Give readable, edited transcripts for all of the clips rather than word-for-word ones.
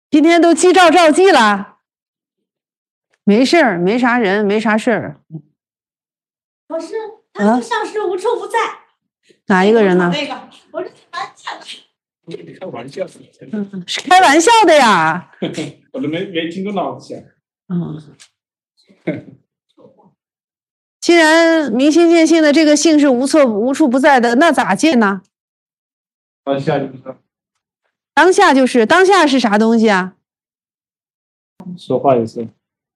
今天都记照记了，没事儿，没啥人，没啥事儿。 老师，他就像是无处不在。 哪一个人呢？ 那个，我是开玩笑， 是开玩笑的呀。 我都没听过老子讲。 既然明心见性的这个性是无处不在的，那咋见呢？ 当下就是当下是啥东西啊？ 说话也是。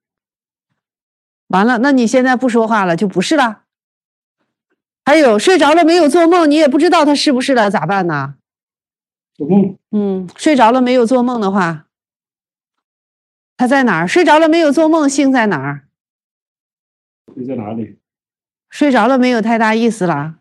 完了，那你现在不说话了，就不是了。还有睡着了没有做梦，你也不知道他是不是了，咋办呢？ 做梦。 睡着了没有做梦的话，他在哪儿？睡着了没有做梦，性在哪儿？ 你在哪里？ 睡着了没有太大意思了。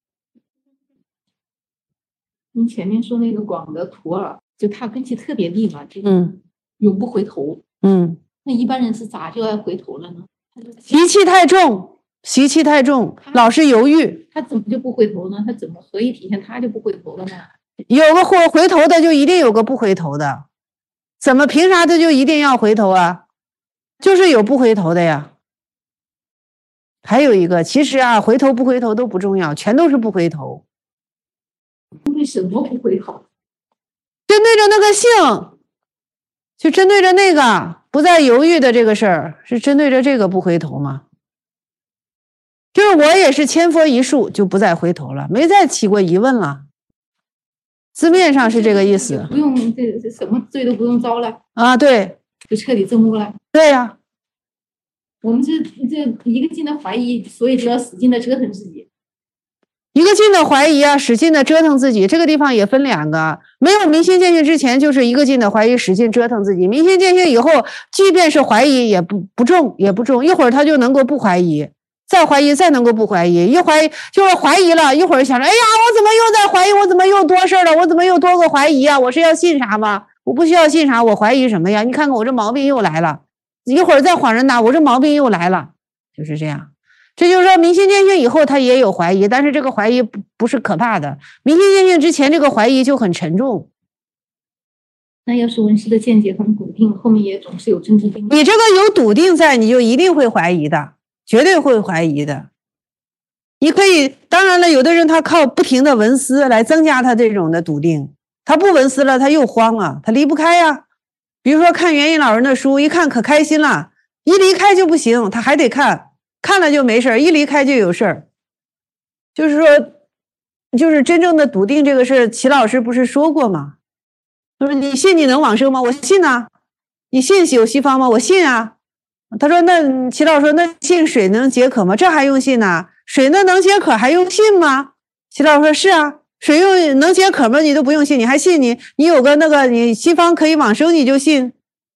您前面说那个广德图尔，就他根气特别利嘛，永不回头。那一般人是咋就要回头了呢？ 习气太重，老是犹豫。 他怎么就不回头呢？他怎么何以体现他就不回头了呢？ 有个回头的，就一定有个不回头的。怎么凭啥他就一定要回头啊？就是有不回头的呀。还有一个，其实啊，回头不回头都不重要，全都是不回头。 为什么不回头？ 针对着那个性，就针对着那个不再犹豫的这个事儿，是针对着这个不回头吗？就是我也是千佛一术，就不再回头了，没再起过疑问了。字面上是这个意思， 不用这什么罪都不用遭了啊，对， 就彻底证悟了。 对呀， 我们这一个劲的怀疑，所以就要使劲的折腾自己。 一个劲的怀疑啊，使劲的折腾自己。这个地方也分两个，没有明心见性之前，就是一个劲的怀疑，使劲折腾自己。明心见性以后，即便是怀疑也不重，一会儿他就能够不怀疑。再怀疑，再能够不怀疑，一怀疑就是怀疑了，一会儿想着，哎呀，我怎么又在怀疑？我怎么又多事了？我怎么又多个怀疑啊？我是要信啥吗？我不需要信啥，我怀疑什么呀？你看看我这毛病又来了，一会儿再恍然大悟，我这毛病又来了，就是这样。这就是说，明心见性以后他也有怀疑，但是这个怀疑不是可怕的。明心见性之前，这个怀疑就很沉重。 那要是文师的见解很笃定，后面也总是有真知定。 你这个有笃定在，你就一定会怀疑的。绝对会怀疑的。你可以，当然了，有的人他靠不停的闻思来增加他这种的笃定，他不闻思了，他又慌了，他离不开呀。比如说看元印老人的书，一看可开心了，一离开就不行，他还得看，看了就没事，一离开就有事儿。就是说，就是真正的笃定这个事儿，齐老师不是说过吗？他说：“你信你能往生吗？我信啊。你信有西方吗？我信啊。”他说：“那齐老师说，那信水能解渴吗？这还用信呢？水那能解渴还用信吗？”齐老师说：“是啊，水能解渴吗？你都不用信，你还信你有个那个你西方可以往生，你就信。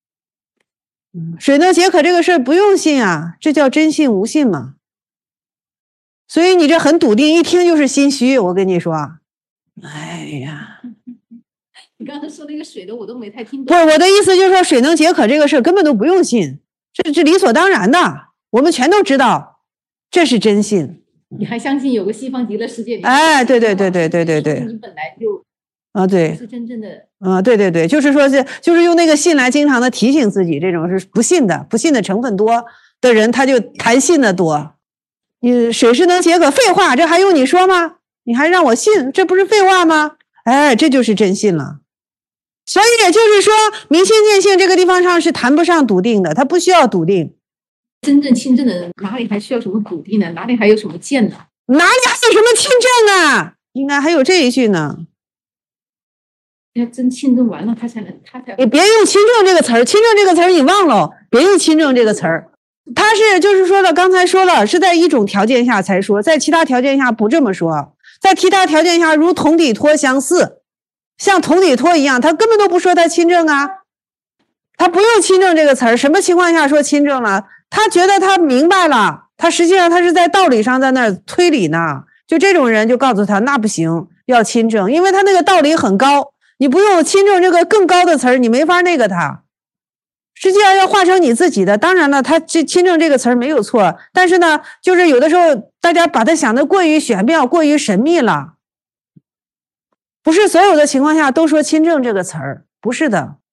水能解渴这个事儿不用信啊，这叫真信无信嘛。所以你这很笃定，一听就是心虚。我跟你说，哎呀， 你刚才说那个水的我都没太听懂。 不是我的意思，就是说水能解渴这个事儿根本都不用信。”这理所当然的，我们全都知道，这是真信。 你还相信有个西方极乐世界？ 哎，对，你本来就啊，对， 是真正的对，就是说就是用那个信来经常的提醒自己，这种是不信的成分多的人，他就谈信的多。你水是能解渴，废话，这还用你说吗？你还让我信，这不是废话吗？哎，这就是真信了。所以也就是说，明心见性这个地方上是谈不上笃定的，他不需要笃定。 真正亲证的人，哪里还需要什么笃定呢？哪里还有什么见呢？ 哪里还有什么亲证啊？应该还有这一句呢。 要真亲证完了，他才。 你别用亲证这个词儿，亲证这个词儿你忘了，别用亲证这个词儿。他是就是说了，刚才说了，是在一种条件下才说，在其他条件下不这么说，在其他条件下如同底托相似。像同底托一样，他根本都不说他亲证啊，他不用亲证这个词儿。什么情况下说亲证了？他觉得他明白了，他实际上他是在道理上在那儿推理呢。就这种人就告诉他那不行，要亲证，因为他那个道理很高，你不用亲证这个更高的词儿，你没法那个他。实际上要化成你自己的。当然了，他这亲证这个词儿没有错，但是呢，就是有的时候大家把它想得过于玄妙，过于神秘了。不是所有的情况下都说亲证这个词儿，不是的。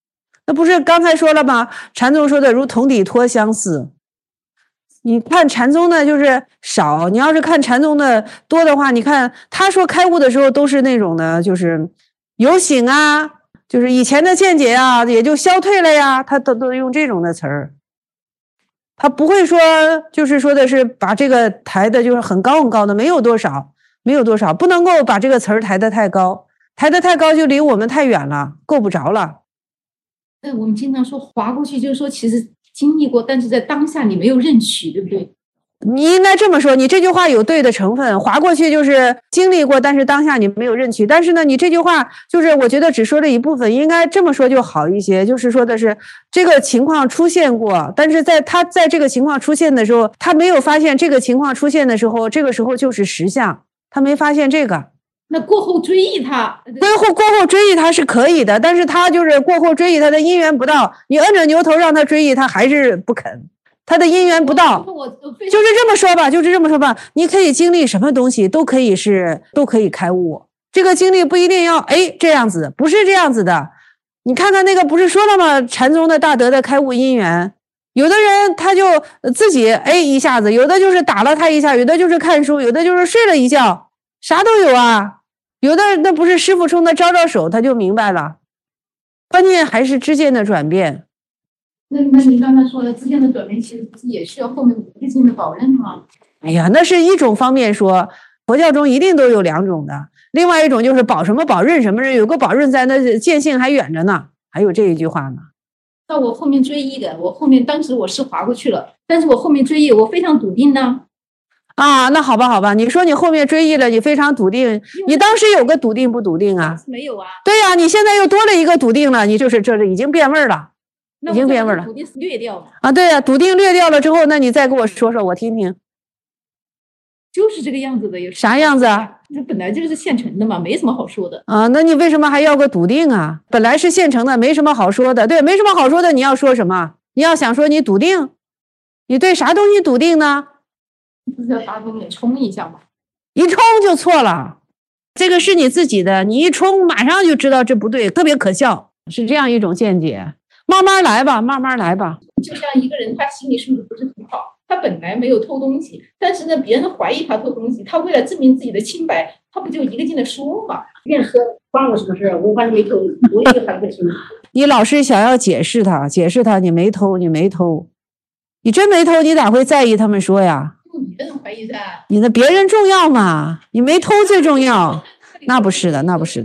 那不是刚才说了吗？禅宗说的如同底托相似。你看禅宗呢就是少，你要是看禅宗的多的话，你看他说开悟的时候都是那种的，就是有醒啊，就是以前的见解啊也就消退了呀，他都用这种的词儿。他不会说就是说的是把这个抬的就是很高很高的，没有多少，不能够把这个词儿抬得太高，抬得太高就离我们太远了，够不着了。 我们经常说划过去，就是说其实经历过，但是在当下你没有认取，对不对？ 你应该这么说，你这句话有对的成分，划过去就是经历过，但是当下你没有认取。但是呢，你这句话就是我觉得只说了一部分，应该这么说就好一些，就是说的是这个情况出现过，但是他在这个情况出现的时候，他没有发现这个情况出现的时候，这个时候就是实相，他没发现这个。 那过后追忆他， 过后追忆他是可以的，但是他就是过后追忆他的因缘不到，你摁着牛头让他追忆，他还是不肯，他的因缘不到。就是这么说吧，你可以经历什么东西都可以开悟，这个经历不一定要这样子，不是这样子的。你看看那个不是说了吗？禅宗的大德的开悟因缘，有的人他就自己一下子，有的就是打了他一下，有的就是看书，有的就是睡了一觉，啥都有啊。有的那不是师父冲他招手，他就明白了。关键还是知见的转变。 那您刚才说的知见的转变，其实不是也需要后面无自性的保任吗？ 哎呀，那是一种方面说，佛教中一定都有两种的。另外一种就是保什么保任什么人，有个保任在，那见性还远着呢。还有这一句话呢。 那我后面追忆的，当时我是划过去了，但是我后面追忆，我非常笃定呢。 啊，那好吧，你说你后面追忆了，你非常笃定，你当时有个笃定不笃定啊？ 没有啊。 对呀，你现在又多了一个笃定了，你就是这已经变味了，已经变味了。 笃定是略掉了啊，对呀，笃定略掉了之后，那你再给我说说，我听听。 就是这个样子的，有啥样子啊？ 这本来就是现成的嘛，没什么好说的啊。那你为什么还要个笃定啊？本来是现成的，没什么好说的。对，没什么好说的，你要说什么？你要想说你笃定，你对啥东西笃定呢？ 不是要打肿脸冲一下吗？ 一冲就错了，这个是你自己的，你一冲马上就知道这不对，特别可笑，是这样一种见解。慢慢来吧。 就像一个人，他心理素质不是很好，他本来没有偷东西，但是呢，别人怀疑他偷东西，他为了证明自己的清白，他不就一个劲的说嘛？ 愿说关我什么事？我反正没偷，我一个还不行。 你老是想要解释他，你没偷，你真没偷，你咋会在意他们说呀？ 别人怀疑噻， 你的别人重要嘛？你没偷最重要。那不是的，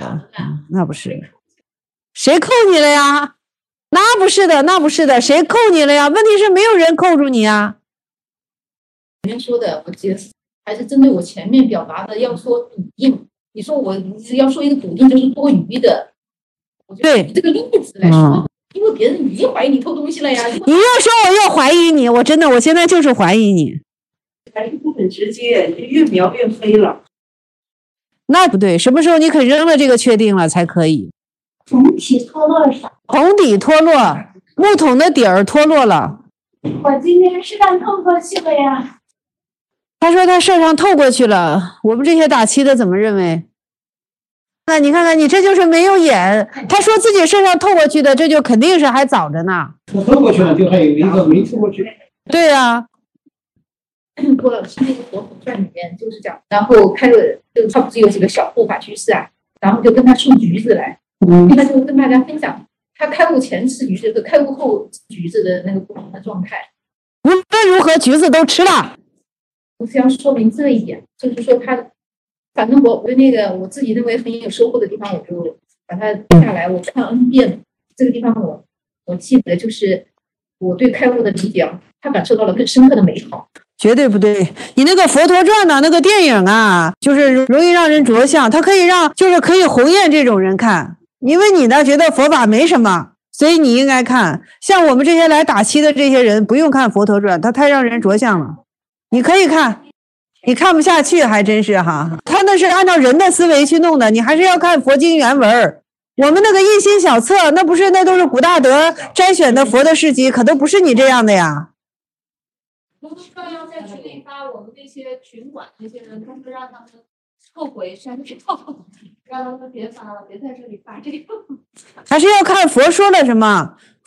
谁扣你了呀？那不是的，谁扣你了呀？问题是没有人扣住你啊。 前面说的，我记得还是针对我前面表达的，要说笃定。你说我要说一个笃定就是多余的，我就举这个例子来说，因为别人已经怀疑你偷东西了呀。 你要说我又怀疑你，我现在就是怀疑你。 还是不很直接，越描越黑了。 那不对，什么时候你可扔了这个确定了才可以？ 红体脱落了啥？ 红底脱落，木桶的底儿脱落了。 我今天是让透过去了呀。 他说他摄上透过去了，我们这些打七的怎么认为？那你看看，你这就是没有眼。他说自己摄上透过去的，这就肯定是还早着呢。 我透过去了，就还有一个没透过去。 对呀。 郭老师那个《佛统传》里面就是讲，然后开了，就他不是有几个小护法居士啊，然后就跟他送橘子来，他就跟大家分享他开悟前吃橘子和开悟后吃橘子的那个不同的状态。 无论如何，橘子都吃了。 我是要说明这一点，就是说他，反正我对那个我自己认为很有收获的地方，我就把它下来，我看 N 遍。这个地方我记得就是我对开悟的理解啊，他感受到了更深刻的美好。 绝对不对，你那个《佛陀传》呢？那个电影啊，就是容易让人着相，它可以可以红艳这种人看，因为你呢觉得佛法没什么，所以你应该看。像我们这些来打七的这些人，不用看《佛陀传》，它太让人着相了。你可以看，你看不下去还真是哈。他那是按照人的思维去弄的，你还是要看佛经原文。我们那个一心小册，那都是古大德摘选的佛的事迹，可都不是你这样的呀。 我们说要在群里发我们那些群管那些人，他说让他们后悔删掉，让他们别发了，别在这里发这个。 还是要看佛说了什么。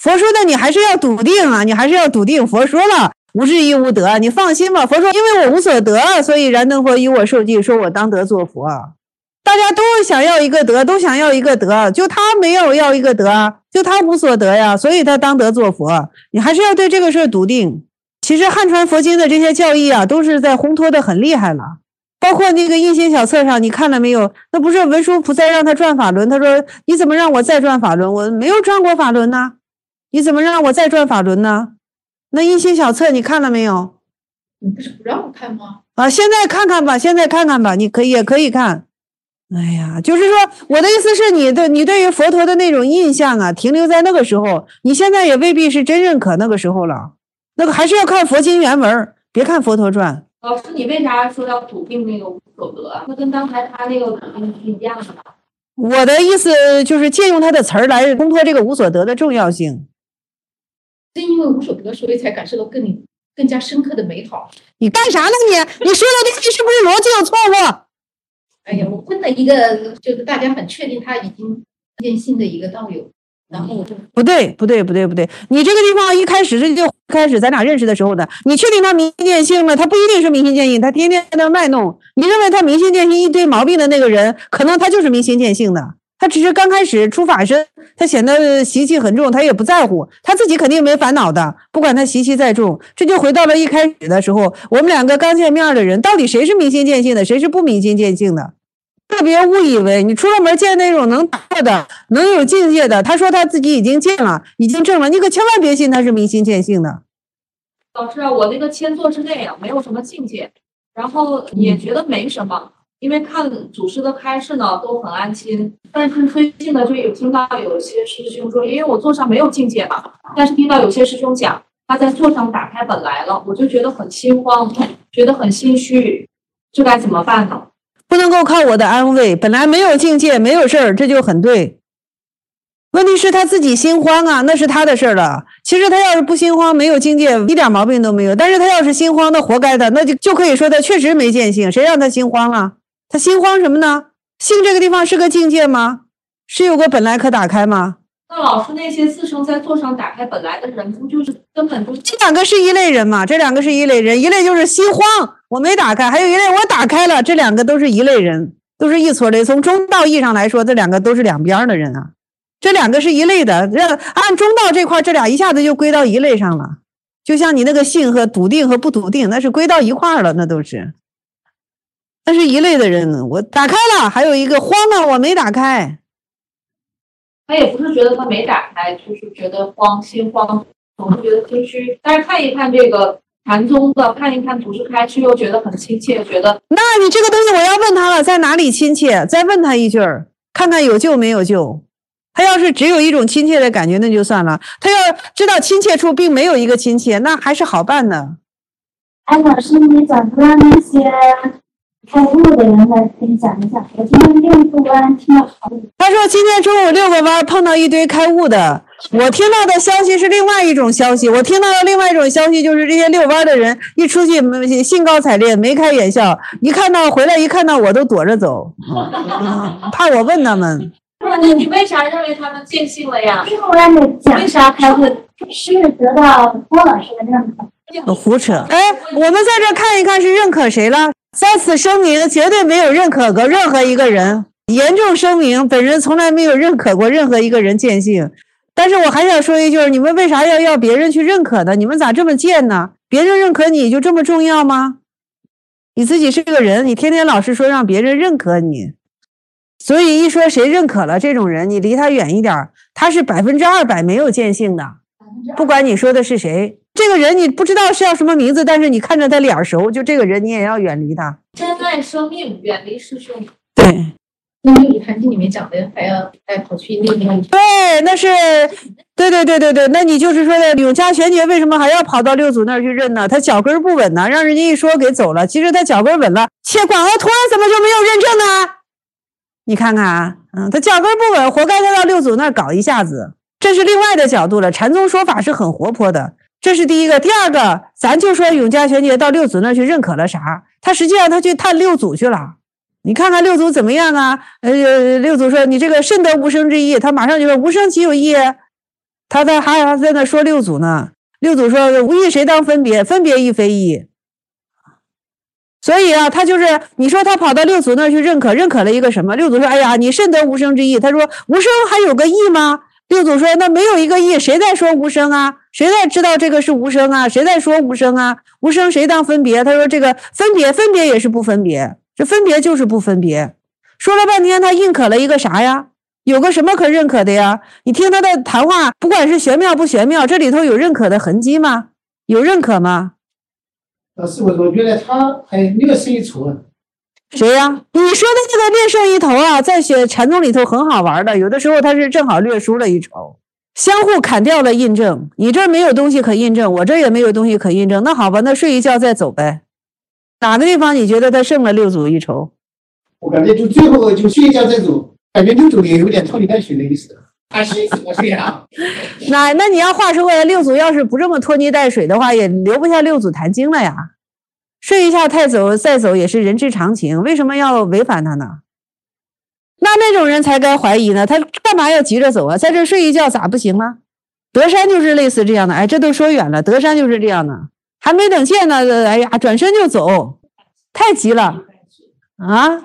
佛说的你还是要笃定啊，你还是要笃定。佛说了无智亦无得，你放心吧。佛说因为我无所得，所以燃灯佛以我受记，说我当得做佛。大家都想要一个德，都想要一个德，就他没有要一个德，就他无所得呀，所以他当得做佛。你还是要对这个事儿笃定。其实汉传佛经的这些教义啊，都是在烘托的很厉害了。包括那个印心小册上，你看了没有？那不是文殊菩萨让他转法轮，他说你怎么让我再转法轮？我没有转过法轮呢，你怎么让我再转法轮呢？那印心小册你看了没有？ 你不是不让我看吗？ 啊，现在看看吧，现在看看吧，你也可以看。哎呀，就是说我的意思是你对于佛陀的那种印象啊，停留在那个时候，你现在也未必是真认可那个时候了。那个还是要看佛经原文，别看佛陀传。 老师，你为啥说要笃定那个无所得啊？那跟刚才他那个笃定是一样的吧？ 我的意思就是借用他的词儿来烘托这个无所得的重要性。 正因为无所得，所以才感受到更加深刻的美好。 你干啥呢你？你说的东西是不是逻辑有错误？ 哎呀，我问了一个，就是大家很确定他已经见性的一个道友，然后我就不对，你这个地方一开始咱俩认识的时候呢，你确定他明心见性了？他不一定是明心见性，他天天在那卖弄。你认为他明心见性一堆毛病的那个人，可能他就是明心见性的，他只是刚开始出法身，他显得习气很重，他也不在乎，他自己肯定没烦恼的，不管他习气再重。这就回到了一开始的时候，我们两个刚见面的人，到底谁是明心见性的，谁是不明心见性的？特别误以为你出了门见那种能打的、能有境界的，他说他自己已经见了，已经证了，你可千万别信他是明心见性的。 老师啊，我那个签座是那样，没有什么境界，然后也觉得没什么，因为看祖师的开示呢都很安心。但是最近呢，就有听到有些师兄说，因为我座上没有境界嘛，但是听到有些师兄讲他在座上打开本来了，我就觉得很心慌，觉得很心虚，这该怎么办呢？ 不能够靠我的安慰，本来没有境界，没有事儿，这就很对。问题是他自己心慌啊，那是他的事儿了。其实他要是不心慌，没有境界，一点毛病都没有。但是他要是心慌，那活该的，那就可以说他确实没见性。谁让他心慌了？他心慌什么呢？性这个地方是个境界吗？是有个本来可打开吗？ 那老师那些自称在座上打开本来的人，不就是根本就这两个是一类人嘛？这两个是一类人，一类就是心慌，我没打开；还有一类我打开了，这两个都是一类人，都是一撮类。从中道义上来说，这两个都是两边的人啊。这两个是一类的，按中道这块，这俩一下子就归到一类上了。就像你那个性和笃定和不笃定，那是归到一块了，那都是。那是一类的人，我打开了，还有一个慌了，我没打开。 他也不是觉得他没打开，就是觉得心慌，总是觉得心虚。但是看一看这个禅宗的，看一看祖师开示，又觉得很亲切，觉得那你这个东西我要问他了，在哪里亲切？再问他一句儿，看看有救没有救。他要是只有一种亲切的感觉，那就算了。他要知道亲切处并没有一个亲切，那还是好办的。 安老师，你怎么让那些开悟的人来分享一下？我今天6个弯听了好久。 他说今天中午6个弯碰到一堆开悟的，我听到的消息是另外一种消息。我听到的另外一种消息就是这些遛弯的人一出去兴高采烈，眉开眼笑，回来一看到我都躲着走，怕我问他们。 那你为啥认为他们见性了呀？ 6个弯的讲啥开悟是得到郭老师的认可。 胡扯！哎，我们在这看一看是认可谁了？在此声明，绝对没有认可过任何一个人。严重声明，本人从来没有认可过任何一个人见性。但是我还想说一句，你们为啥要别人去认可呢？你们咋这么贱呢？别人认可你就这么重要吗？你自己是个人，你天天老是说让别人认可你，所以一说谁认可了这种人，你离他远一点，他是200%没有见性的。不管你说的是谁，这个人你不知道是叫什么名字，但是你看着他脸熟，就这个人你也要远离他。 珍爱生命，远离师兄。 对， 那《六祖坛经》里面讲的，还跑去另一个。 对，那是对，那你就是说的永嘉玄觉为什么还要跑到六祖那儿去认呢？他脚跟不稳呢，让人家一说给走了。其实他脚跟稳了，切广阿陀怎么就没有认证呢？你看看啊，他脚跟不稳，活该他到六祖那儿搞一下子。这是另外的角度了，禅宗说法是很活泼的，这是第一个。第二个，咱就说永嘉玄觉到六祖那儿去认可了啥？他实际上他去探六祖去了。你看看六祖怎么样啊？六祖说你这个甚得无生之意，他马上就说无生岂有意？ 他还在那说六祖呢，六祖说无义谁当分别，分别亦非义。所以啊，他就是你说他跑到六祖那儿去认可了一个什么？六祖说：“哎呀，你甚得无生之义。”他说：“无生还有个义吗？”六祖说：“那没有一个义，谁在说无生啊？谁在知道这个是无生啊？谁在说无生啊？无生谁当分别？”他说：“这个分别也是不分别，这分别就是不分别。”说了半天，他认可了一个啥呀？有个什么可认可的呀？你听他的谈话，不管是玄妙不玄妙，这里头有认可的痕迹吗？有认可吗？ 师傅，我觉得他还略胜一筹啊。 谁呀？你说的这个略胜一筹啊，在禅宗里头很好玩的，有的时候他是正好略输了一筹，相互砍掉了印证。你这儿没有东西可印证，我这儿也没有东西可印证，那好吧，那睡一觉再走呗。哪个地方你觉得他胜了六祖一筹？ 我感觉就最后就睡一觉再走，感觉六祖也有点拖泥带水的意思。是这样。 那你要话说回来，六祖要是不这么拖泥带水的话，也留不下六祖坛经了呀。睡一下再走也是人之常情，为什么要违反他呢？那种人才该怀疑呢，他干嘛要急着走啊？在这睡一觉咋不行吗？德山就是类似这样的，哎，这都说远了，德山就是这样的，还没等见呢，哎呀，转身就走，太急了啊！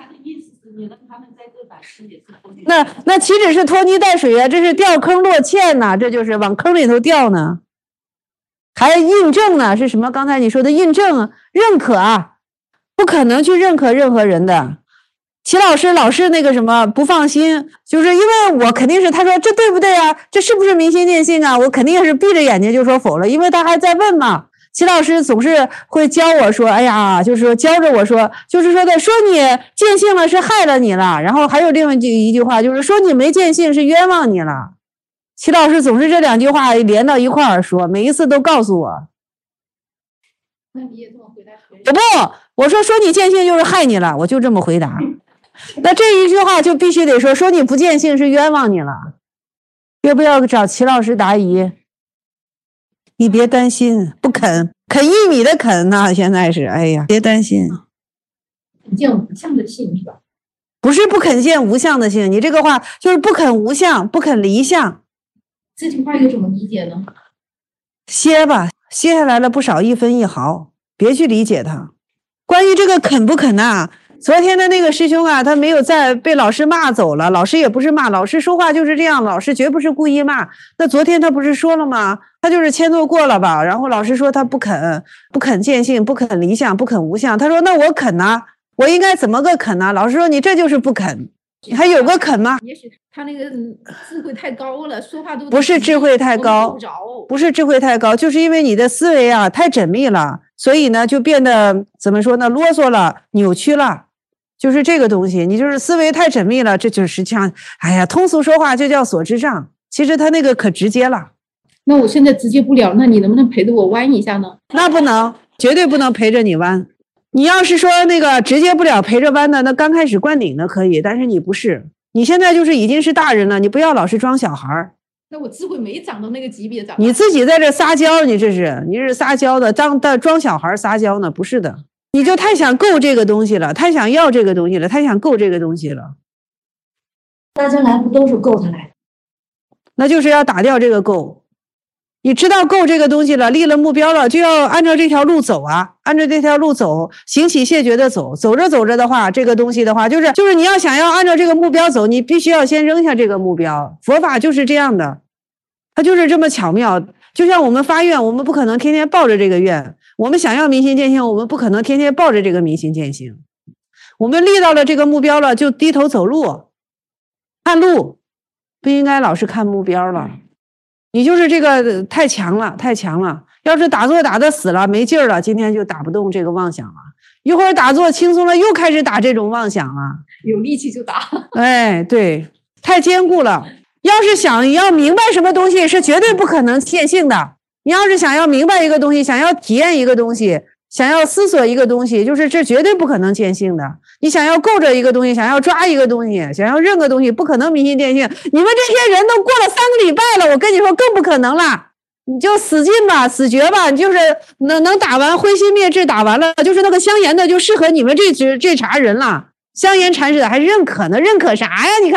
那岂止是拖泥带水啊，这是掉坑落堑呐，这就是往坑里头掉呢，还印证呢，是什么？刚才你说的印证认可啊，不可能去认可任何人的。齐老师那个什么不放心，就是因为我肯定是他说这对不对啊？这是不是明心见性啊？我肯定是闭着眼睛就说否了，因为他还在问嘛。齐老师总是会教我说，哎呀，就是说教着我说，就是说的说你见性了是害了你了，然后还有另外一句话就是说你没见性是冤枉你了。齐老师总是这两句话连到一块儿说，每一次都告诉我。 那你也这么回答？ 我说你见性就是害你了，我就这么回答。那这一句话就必须得说你不见性是冤枉你了。要不要找齐老师答疑？你别担心，不啃1米的啃呐，现在是，哎呀，别担心。 见无相的性是吧？ 不是不肯见无相的性，你这个话就是不肯无相，不肯离相。 这句话又怎么理解呢？ 歇吧，歇下来了不少1分1毫，别去理解它。关于这个肯不肯呐，昨天的那个师兄啊，他没有再被老师骂走了，老师也不是骂，老师说话就是这样，老师绝不是故意骂。那昨天他不是说了吗？他就是签错过了吧，然后老师说他不肯见性，不肯离相，不肯无相。他说那我肯啊，我应该怎么个肯呢？老师说你这就是不肯，你还有个肯吗？ 也许他那个智慧太高了，说话都不是智慧太高，不是智慧太高，就是因为你的思维啊太缜密了，所以呢就变得怎么说呢，啰嗦了，扭曲了，就是这个东西，你就是思维太缜密了，这就是像，哎呀，通俗说话就叫所知障，其实他那个可直接了。 那我现在直接不了，那你能不能陪着我弯一下呢？ 那不能，绝对不能陪着你弯。你要是说那个直接不了陪着弯的，那刚开始灌顶的可以，但是你不是，你现在就是已经是大人了，你不要老是装小孩儿。 那我智慧没长到那个级别， 你自己在这撒娇，你是撒娇的，装小孩撒娇呢？不是的，你就太想够这个东西了，太想要这个东西了，太想够这个东西了。 大家来不都是够他来的？ 那就是要打掉这个够。你知道够这个东西了，立了目标了，就要按照这条路走啊，按照这条路走，行起谢绝的走，走着走着的话，这个东西的话，就是你要想要按照这个目标走，你必须要先扔下这个目标。佛法就是这样的，它就是这么巧妙。就像我们发愿，我们不可能天天抱着这个愿，我们想要明心见性，我们不可能天天抱着这个明心见性。我们立到了这个目标了，就低头走路，看路，不应该老是看目标了。你就是这个太强了，太强了。要是打坐打得死了，没劲儿了，今天就打不动这个妄想了。一会儿打坐轻松了，又开始打这种妄想了。 有力气就打。 哎，对，太坚固了。要是想要明白什么东西，是绝对不可能见性的。你要是想要明白一个东西，想要体验一个东西，想要思索一个东西，就是这绝对不可能见性的。你想要够着一个东西，想要抓一个东西，想要认个东西，不可能明心见性。你们这些人都过了3个礼拜了，我跟你说更不可能了。你就死劲吧，死绝吧，你就是能打完灰心灭智，打完了就是那个香严的就适合你们这茬人了。香严禅师的还认可呢，认可啥呀？你看看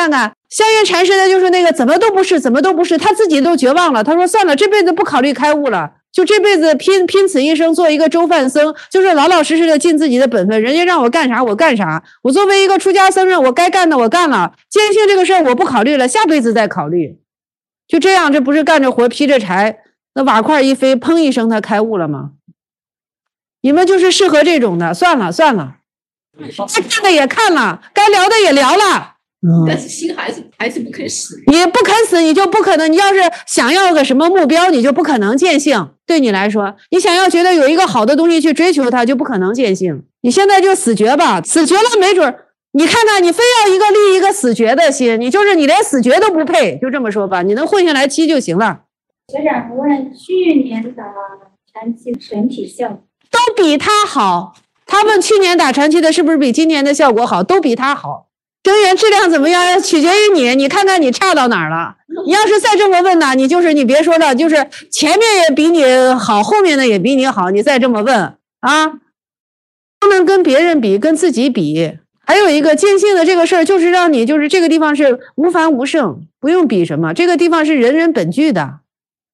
香云禅师的就是那个怎么都不是，怎么都不是，他自己都绝望了。他说算了，这辈子不考虑开悟了，就这辈子拼此一生做一个粥饭僧，就是老老实实的尽自己的本分。人家让我干啥我干啥，我作为一个出家僧人，我该干的我干了，坚信这个事儿我不考虑了，下辈子再考虑。就这样，这不是干着活劈着柴，那瓦块一飞，砰一声他开悟了吗？你们就是适合这种的，算了算了，该看的也看了，该聊的也聊了。 但是心还是不肯死。 你不肯死，你就不可能。你要是想要个什么目标，你就不可能见性。对你来说，你想要觉得有一个好的东西去追求它，就不可能见性。你现在就死绝吧，死绝了没准你看看，你非要立一个死绝的心，你连死绝都不配。就这么说吧，你能混下来期就行了。 学长问去年的禅期整体效果都比他好。他问去年打禅期的是不是比今年的效果好？都比他好。生源质量怎么样取决于你，你看看你差到哪儿了。你要是再这么问呢，你别说了，就是前面也比你好，后面的也比你好，你再这么问啊，不能跟别人比，跟自己比。还有一个见性的这个事儿，就是让你这个地方是无凡无圣，不用比什么，这个地方是人人本具的。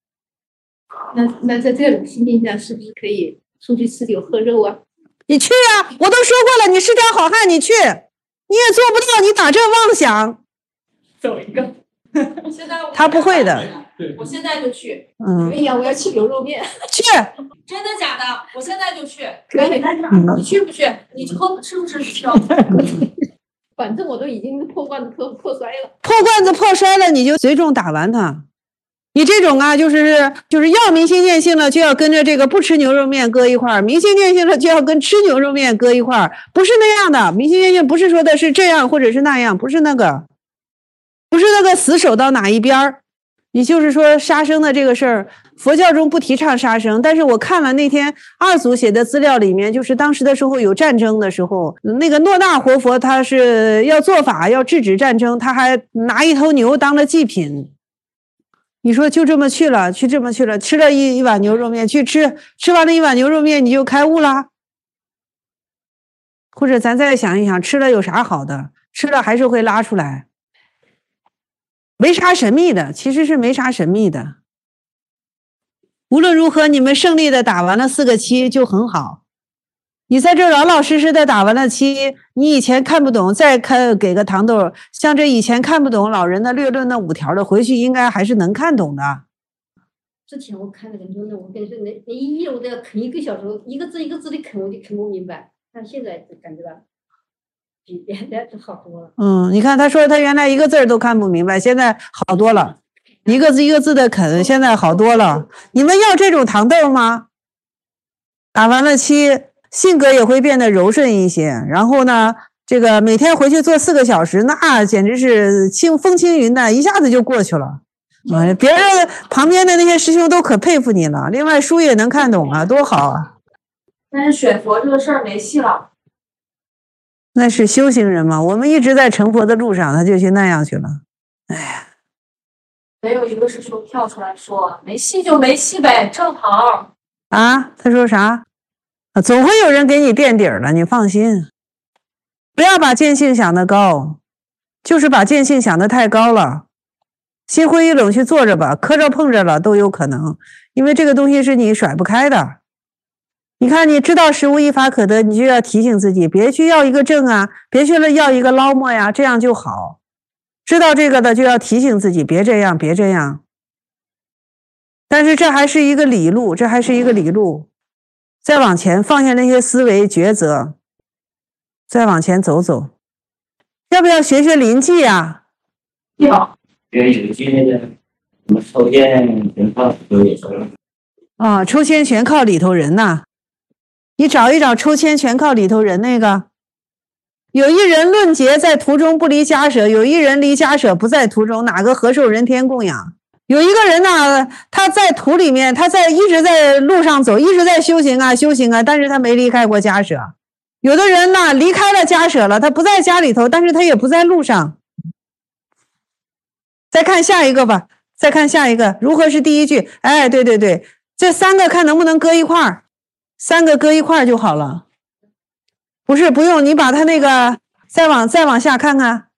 那在这种心境下，是不是可以出去吃酒喝肉啊？ 你去啊，我都说过了，你是条好汉，你去。你也做不到，你打这妄想。 走一个。 现在他不会的。 我现在就去。 可以啊，我要吃牛肉面。 去。 真的假的？我现在就去。 可以。 你去不去？你吃不吃？ 反正我都已经破罐子破摔了。 破罐子破摔了，你就随众打完它。你这种啊，就是要明心见性了，就要跟着这个不吃牛肉面搁一块儿；明心见性了，就要跟吃牛肉面搁一块儿。不是那样的，明心见性不是说的是这样或者是那样，不是那个死守到哪一边儿。你就是说杀生的这个事儿，佛教中不提倡杀生，但是我看了那天二祖写的资料里面，就是当时的时候有战争的时候，那个诺那活佛他是要做法要制止战争，他还拿一头牛当了祭品。你说就这么去了，吃了一碗牛肉面，去吃完了一碗牛肉面，你就开悟了？或者咱再想一想，吃了有啥好的？吃了还是会拉出来，没啥神秘的，其实是没啥神秘的。无论如何，你们胜利的打完了4个期就很好。你在这老老实实的打完了期，你以前看不懂，再给个糖豆，像这以前看不懂老人的略论那5条的，回去应该还是能看懂的。 之前我看那个论的，我跟你说，那一页我都要啃1个小时，一个字一个字的啃，我就啃不明白。但现在感觉到比原来都好多了。 你看他说他原来1个字都看不明白，现在好多了，一个字一个字的啃，现在好多了。你们要这种糖豆吗？打完了期。性格也会变得柔顺一些，然后呢，这个每天回去做4个小时，那简直是风轻云淡，一下子就过去了。别人旁边的那些师兄都可佩服你了。另外书也能看懂啊，多好啊！ 但是选佛这个事儿没戏了。 那是修行人嘛，我们一直在成佛的路上，他就去那样去了。哎呀， 没有一个师兄跳出来说没戏就没戏呗，正好。 啊，他说啥？总会有人给你垫底儿了，你放心，不要把见性想得高，就是把见性想得太高了。心灰意冷去坐着吧，磕着碰着了都有可能，因为这个东西是你甩不开的。你看，你知道实无一法可得，你就要提醒自己，别去要一个证啊，别去了要一个捞摸呀，这样就好。知道这个的就要提醒自己，别这样，别这样。但是这还是一个理路，再往前放下那些思维抉择，再往前走走。要不要学学临济啊？ 要，有些什么抽签全靠有也说了。 啊，抽签全靠里头人呐。你找一找抽签全靠里头人那个。有一人论劫在途中不离家舍，有一人离家舍不在途中，哪个何受人天供养？有一个人呢，他在土里面，他一直在路上走，一直在修行啊，但是他没离开过家舍。有的人呢，离开了家舍了，他不在家里头，但是他也不在路上。再看下一个吧，如何是第一句？哎，对，这3个看能不能搁一块儿，3个搁一块儿就好了。不用，你把他那个再往下看看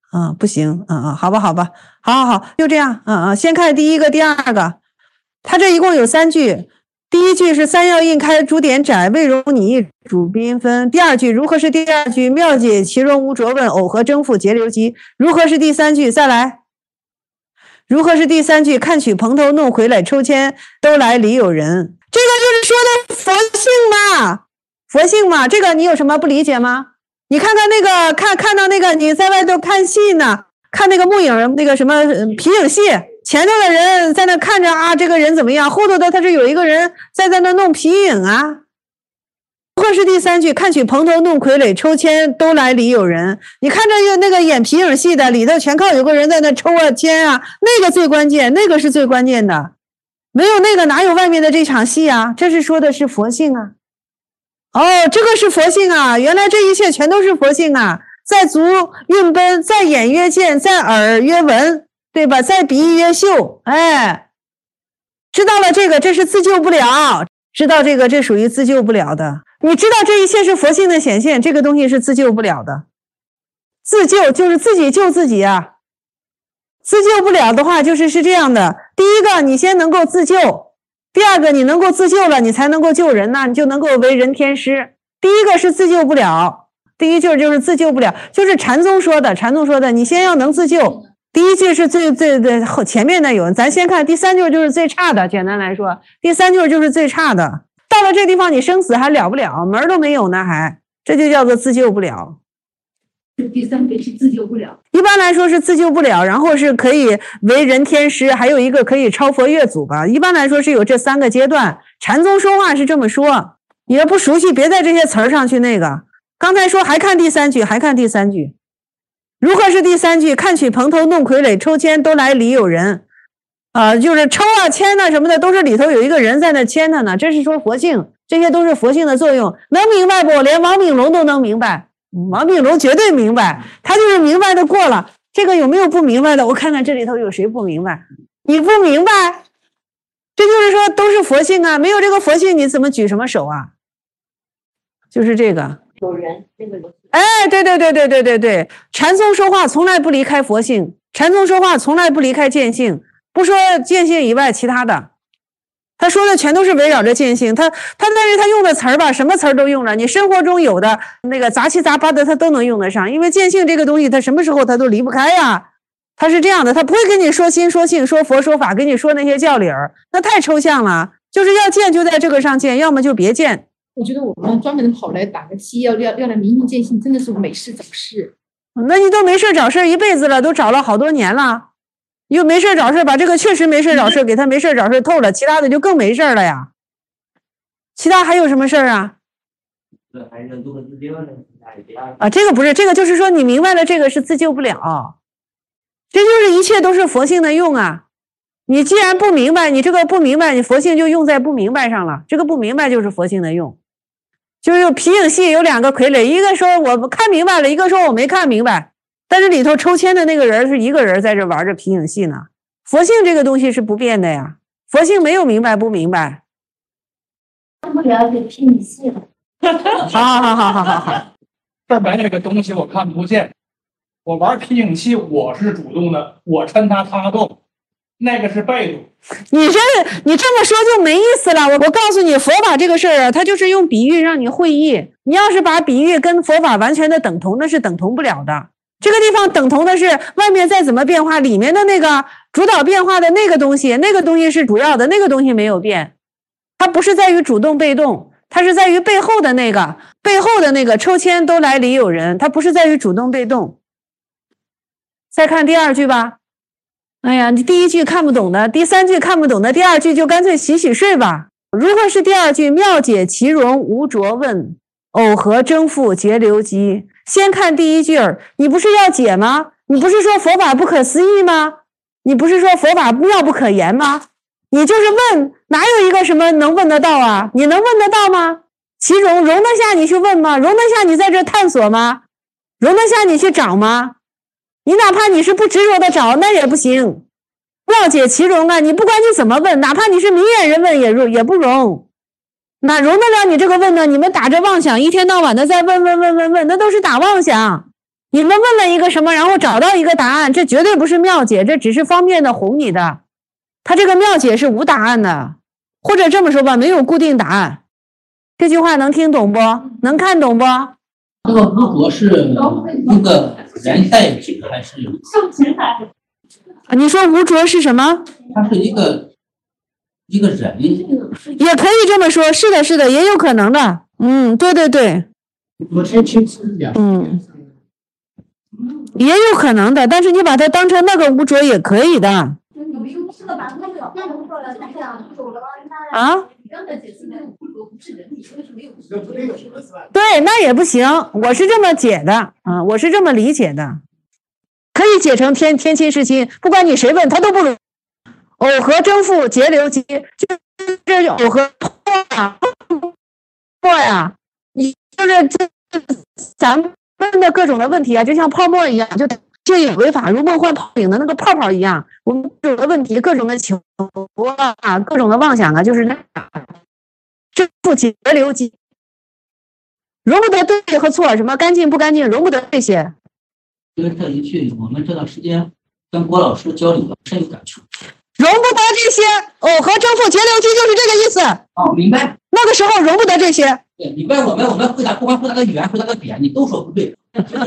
不行，好吧，好，就这样，先看第一个，第二个，它这一共有3句。第一句是三要印开诸点窄，未容你一主缤纷。第二句如何是第二句？妙解其容无着问，偶合争复节流机。如何是第3句？再来。如何是第3句？看取蓬头弄傀儡抽签，都来里有人。这个就是说的佛性嘛，佛性嘛。这个你有什么不理解吗？你看他那个看到那个你在外头看戏呢，看那个木影那个什么皮影戏。前头的人在那看着啊，这个人怎么样？后头的他是有一个人在那弄皮影啊。如何是第3句？看取蓬头弄傀儡抽签，都来里有人。你看着那个演皮影戏的里头全靠有个人在那抽啊签啊，那个最关键，那个是最关键的。没有那个哪有外面的这场戏啊？这是说的是佛性啊。这个是佛性啊，原来这一切全都是佛性啊。在足韵奔，在眼曰见，在耳曰闻。对吧？在鼻曰嗅，知道了这个，这是自救不了。知道这个，这属于自救不了的。你知道这一切是佛性的显现，这个东西是自救不了的。自救就是自己救自己啊。自救不了的话，就是这样的。第一个，你先能够自救；第二个，你能够自救了，你才能够救人呢，你就能够为人天师。第一个是自救不了，第一句就是自救不了，就是禅宗说的，你先要能自救。第一句是最前面的有，咱先看第3句就是最差的。简单来说，第3句就是最差的。到了这地方，你生死还了不了，门都没有呢，这就叫做自救不了。 第3句是自救不了。 一般来说是自救不了，然后是可以为人天师，还有一个可以超佛越祖吧。一般来说是有这3个阶段。禅宗说话是这么说，你要不熟悉，别在这些词儿上去那个。刚才说还看第3句，如何是第3句？看取蓬头弄傀儡抽签，都来里有人。就是抽啊签啊什么的，都是里头有一个人在那签他呢。这是说佛性，这些都是佛性的作用。能明白不？连王炳龙都能明白，王炳龙绝对明白，他就是明白的过了。这个有没有不明白的？我看看这里头有谁不明白。你不明白，这就是说都是佛性啊，没有这个佛性你怎么举什么手啊？就是这个。 有人那个对，禅宗说话从来不离开佛性，禅宗说话从来不离开见性，不说见性以外其他的，他说的全都是围绕着见性。但是他用的词儿吧，什么词儿都用了，你生活中有的那个杂七杂八的他都能用得上，因为见性这个东西他什么时候他都离不开呀。他是这样的，他不会跟你说心说性说佛说法，跟你说那些教理儿，那太抽象了。就是要见就在这个上见，要么就别见。 我觉得我们专门跑来打个七，要来明心见性，真的是没事找事。 那你都没事找事一辈子了，都找了好多年了，又没事找事，把这个确实没事找事给他没事找事透了，其他的就更没事了呀。其他还有什么事啊？这个不是，这个就是说你明白了，这个是自救不了，这就是一切都是佛性的用啊。你既然不明白，你这个不明白，你佛性就用在不明白上了，这个不明白就是佛性的用。就是有皮影戏有2个傀儡，一个说我看明白了，一个说我没看明白，但是里头抽签的那个人是一个人在这玩着皮影戏呢。佛性这个东西是不变的呀，佛性没有明白不明白。 不了解皮影戏了。 好。 这白那个东西我看不见，我玩皮影戏我是主动的，我抻他他动，那个是被动。 你这么说就没意思了。我告诉你，佛法这个事儿啊，它就是用比喻让你会意。你要是把比喻跟佛法完全的等同，那是等同不了的。这个地方等同的是外面再怎么变化，里面的那个主导变化的那个东西，那个东西是主要的，那个东西没有变。它不是在于主动被动，它是在于背后的那个抽签都来里有人，它不是在于主动被动。再看第2句吧。哎呀，你第1句看不懂的，第3句看不懂的，第2句就干脆洗睡吧。如何是第2句？妙解其容无着问，偶合争复节流机。先看第1句儿，你不是要解吗？你不是说佛法不可思议吗？你不是说佛法妙不可言吗？你就是问，哪有一个什么能问得到啊？你能问得到吗？其容得下你去问吗？容得下你在这探索吗？容得下你去找吗？你哪怕你是不执着的找，那也不行。妙解其容啊，你不管你怎么问，哪怕你是明眼人问也不容。哪容得了你这个问呢？你们打着妄想，一天到晚的在问，那都是打妄想。 你们问了一个什么，然后找到一个答案，这绝对不是妙解，这只是方便的哄你的。他这个妙解是无答案的，或者这么说吧，没有固定答案。这句话能听懂不？能看懂不？ 这个无着是一个人代体还是？ 你说无着是什么？ 它是一个人， 也可以这么说，是的，是的，也有可能的。对对对，也有可能的，但是你把它当成那个无着也可以的。啊？对，那也不行，我是这么解的啊，我是这么理解的，可以解成天亲世亲，不管你谁问他都不รู้。耦合争复节流机，这耦合破呀，你就是咱们问的各种的问题啊，就像泡沫一样，就这也违法如梦幻泡影的那个泡泡一样，我们各种的问题，各种的求啊，各种的妄想啊，就是那争复节流机，容不得对和错，什么干净不干净，容不得这些。 因为这一句，我们这段时间跟郭老师交流深有感触。 容不得这些，耦合争复节流机就是这个意思。 哦，明白。 那个时候容不得这些。 对，你问我们回答，不管回答个圆，回答个扁，你都说不对。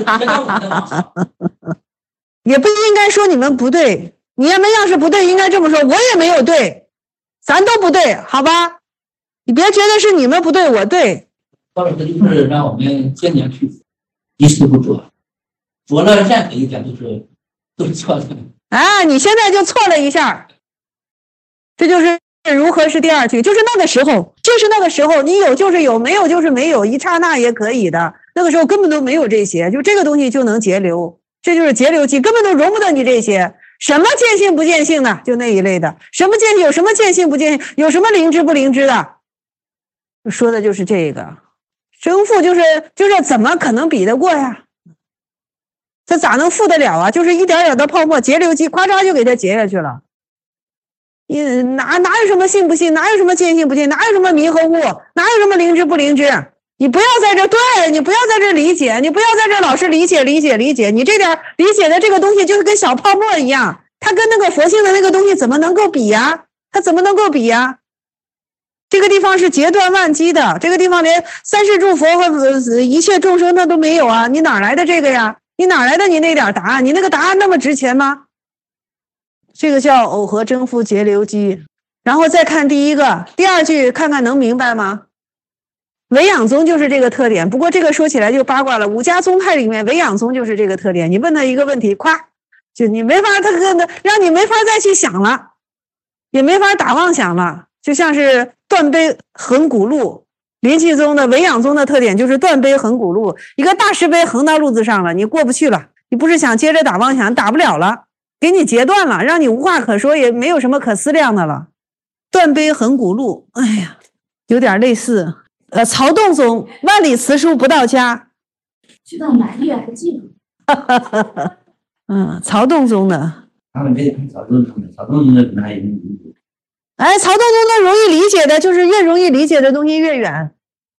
也不应该说你们不对，你们要是不对，应该这么说，我也没有对，咱都不对，好吧？你别觉得是你们不对，我对。 高老师就是让我们今年去一事不着，着了任何一点都是错的。 啊，你现在就错了一下。这就是如何是第二句，就是那个时候，就是那个时候，你有就是有，没有就是没有，一刹那也可以的。那个时候根本都没有这些，就这个东西就能节流，这就是节流机，根本都容不得你这些什么见性不见性的，就那一类的，什么见有什么见性不见性，有什么灵知不灵知的，说的就是这个。争复就是怎么可能比得过呀？这咋能复得了啊？就是一点点的泡沫，节流机咵嚓就给它节下去了。哪有什么信不信，哪有什么见性不见，哪有什么迷和悟，哪有什么灵知不灵知？你不要在这对，你不要在这理解，你不要在这老是理解，你这点理解的这个东西就是跟小泡沫一样，它跟那个佛性的那个东西怎么能够比呀？它怎么能够比呀？这个地方是截断万机的，这个地方连三世诸佛和一切众生它都没有啊，你哪来的这个呀？你哪来的你那点答案？你那个答案那么值钱吗？这个叫耦合争复节流机。然后再看第二句，看看能明白吗？唯养宗就是这个特点，不过这个说起来就八卦了。五家宗派里面唯养宗就是这个特点，你问他一个问题，咵，就你没法，让你没法再去想了，也没法打妄想了，就像是断碑横古路。临济宗的唯养宗的特点就是断碑横古路，一个大石碑横到路子上了，你过不去了，你不是想接着打妄想，打不了了，给你截断了，让你无话可说，也没有什么可思量的了。断碑横古路，哎呀，有点类似。曹洞宗万里辞书不到家， 知道哪一还记得？ 曹洞宗的。 他们这曹洞宗的，曹洞宗的可能还有理解。 哎，曹洞宗的容易理解的，就是越容易理解的东西越远。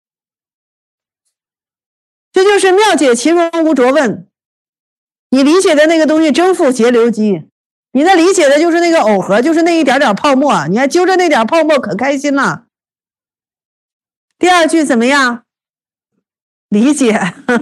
这就是妙解其中无着问。你理解的那个东西争复节流机，你的理解的就是那个耦合，就是那一点点泡沫，你还揪着那点泡沫可开心了。第二句怎么样？理解。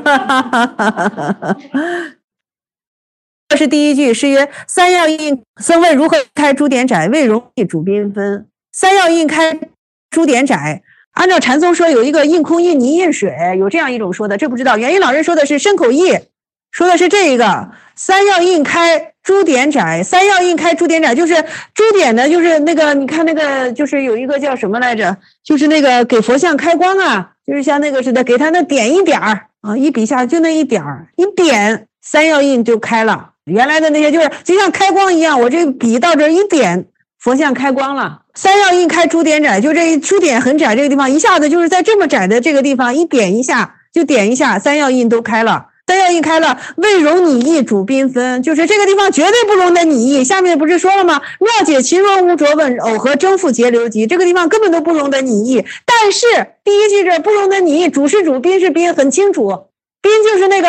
这是第一句，是曰三要印，僧问如何开诸典窄，未容易主缤纷。三要印开诸典窄，按照禅宗说有一个印空、印泥、印水，有这样一种说的，这不知道。元一老人说的是身口意，说的是这个三要印开诸典窄。三要印开诸典窄，就是诸典呢，就是那个你看那个就是有一个叫什么来着，就是那个给佛像开光啊，就是像那个似的，给他那点一点儿啊，一笔下就那一点儿，一点三要印就开了。原来的那些就像开光一样，我这笔到这一点，佛像开光了。三要印开诸典窄，就这诸典很窄，这个地方一下子就是在这么窄的这个地方一点一下就点一下，三要印都开了。三要印开了，未容拟意主缤纷，就是这个地方绝对不容得拟意。下面不是说了吗？妙解其中无着问，耦合争复节流机，这个地方根本都不容得拟意。但是第一句这不容得拟意，主是主，宾是宾，很清楚。宾就是那个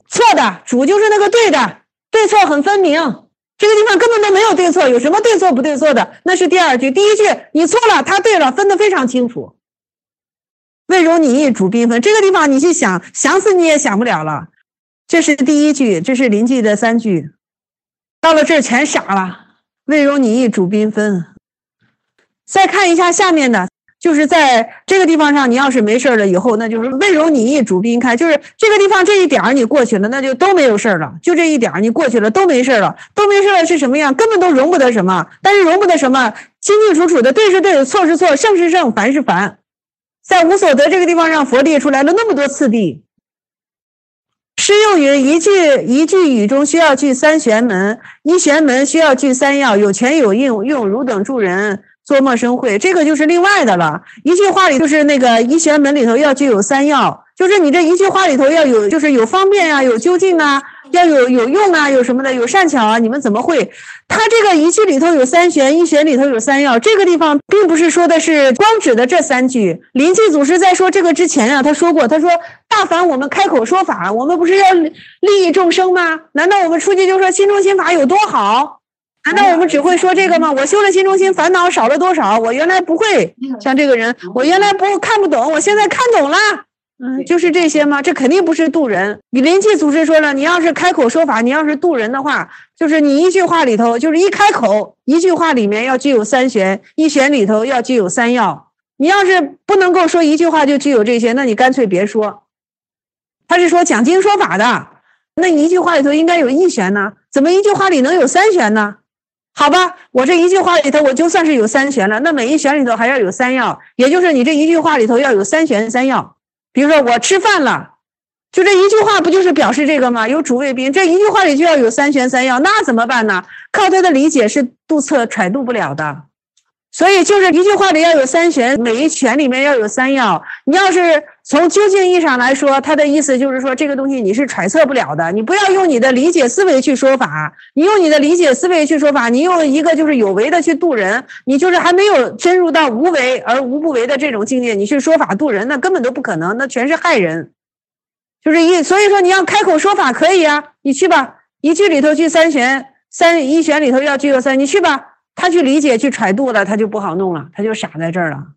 错的，主就是那个对的，对错很分明。这个地方根本都没有对错，有什么对错不对错的？那是第二句。第一句你错了，他对了，分得非常清楚。魏柔你意主缤纷，这个地方你去想死你也想不了了。这是第一句，这是邻记的3句，到了这儿全傻了。魏柔你意主缤纷。再看一下下面的，就是在这个地方上，你要是没事了以后，那就是魏柔你意主宾开，就是这个地方这一点你过去了，那就都没有事了，就这一点你过去了都没事了，都没事了是什么样？根本都容不得什么，但是容不得什么，清清楚楚的，对是对，错是错，胜是胜，凡是凡。在无所得这个地方上，佛列出来了那么多次第。诗又云：一句语中需要具3玄门，一玄门需要具3要，有权有应，用汝等助人做陌生会，这个就是另外的了。一句话里就是那个一玄门里头要具有3要，就是你这一句话里头要有，就是有方便啊，有究竟啊，要有用啊，有什么的，有善巧啊，你们怎么会？他这个一句里头有3玄，一玄里头有3要，这个地方并不是说的是光指的这3句。临济祖师在说这个之前啊，他说过，他说大凡我们开口说法，我们不是要利益众生吗？难道我们出去就说心中心法有多好？难道我们只会说这个吗？我修了心中心，烦恼少了多少？我原来不会像这个人，我原来看不懂，我现在看懂了。就是这些吗？这肯定不是度人。临济祖师说了，你要是开口说法，你要是度人的话，就是你一句话里头，就是一开口，一句话里面要具有3玄，一玄里头要具有3要。你要是不能够说一句话就具有这些，那你干脆别说。他是说讲经说法的，那你一句话里头应该有1玄呢，怎么一句话里能有3玄呢？好吧，我这一句话里头我就算是有3玄了，那每一玄里头还要有3要，也就是你这一句话里头要有3玄3要。比如说我吃饭了，就这一句话不就是表示这个吗？有主谓宾，这一句话里就要有3玄3要，那怎么办呢？靠他的理解是度测揣度不了的。所以就是一句话里要有3玄，每一玄里面要有3要。你要是从究竟意义上来说，他的意思就是说这个东西你是揣测不了的，你不要用你的理解思维去说法，你用你的理解思维去说法，你用一个就是有为的去度人，你就是还没有深入到无为而无不为的这种境界，你去说法度人，那根本都不可能，那全是害人。就是所以说你要开口说法可以啊，你去吧，一句里头具3玄，一玄里头要具有3，你去吧。他去理解去揣度了，他就不好弄了，他就傻在这儿了。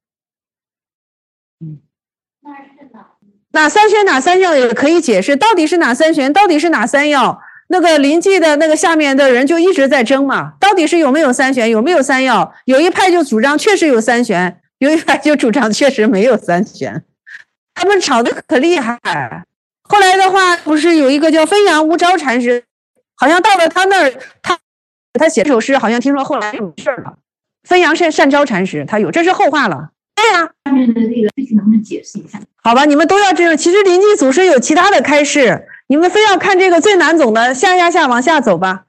哪3玄哪3要也可以解释，到底是哪3玄，到底是哪3要？那个临济的那个下面的人就一直在争嘛，到底是有没有3玄，有没有3要？有一派就主张确实有3玄，有一派就主张确实没有3玄，他们吵得可厉害。后来的话，不是有一个叫汾阳无招禅师，好像到了他那儿，他写这首诗，好像听说后来就没事了。汾阳善招禅师，他有，这是后话了。对呀， 下面的这个具体能不能解释一下？ 好吧，你们都要这样。其实临济祖师有其他的开示，你们非要看这个最难懂的，下往下走吧。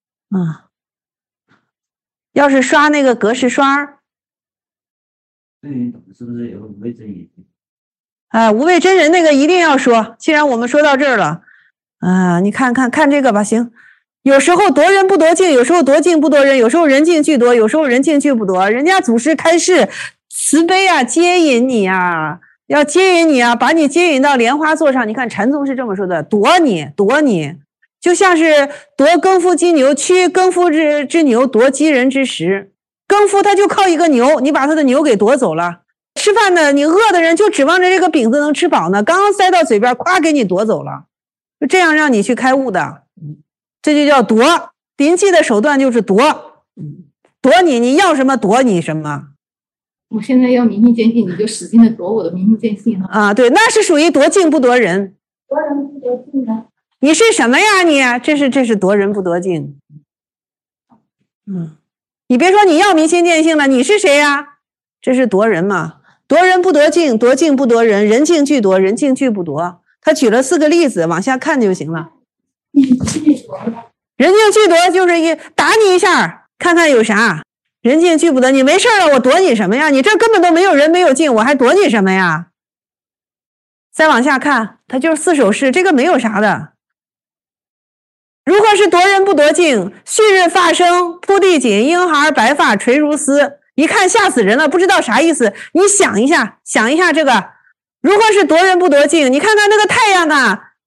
要是刷那个格式刷， 是不是有无为真言？ 无为真人那个一定要说。既然我们说到这儿了，你看这个吧，行。有时候夺人不夺境，有时候夺境不夺人，有时候人境俱夺，有时候人境俱不夺。人家祖师开示慈悲啊，接引你啊，要接引你啊，把你接引到莲花座上。你看禅宗是这么说的，夺你，就像是夺耕夫鸡牛，驱耕夫之牛，夺鸡人之食。耕夫他就靠一个牛，你把他的牛给夺走了。吃饭呢，你饿的人就指望着这个饼子能吃饱呢，刚刚塞到嘴边，咵给你夺走了，就这样让你去开悟的。这就叫夺，临济的手段就是夺你，你要什么夺你什么。 我现在要明心见性，你就使劲的夺我的明心见性了。 对，那是属于夺境不夺人。 夺人不夺境的。 你是什么呀你？这是夺人不夺境。你别说你要明心见性了，你是谁呀？这是夺人嘛。夺人不夺境，夺境不夺人，人境俱夺，人境俱不夺。他举了4个例子，往下看就行了。人境俱夺就是打你一下，看看有啥。人境俱不夺，你没事了，我夺你什么呀？你这根本都没有人没有境，我还夺你什么呀？再往下看，它就是4首诗，这个没有啥的。如何是夺人不夺境？旭日发生铺地锦，婴孩白发垂如丝。一看吓死人了，不知道啥意思。你想一下这个如何是夺人不夺境？你看看那个太阳啊，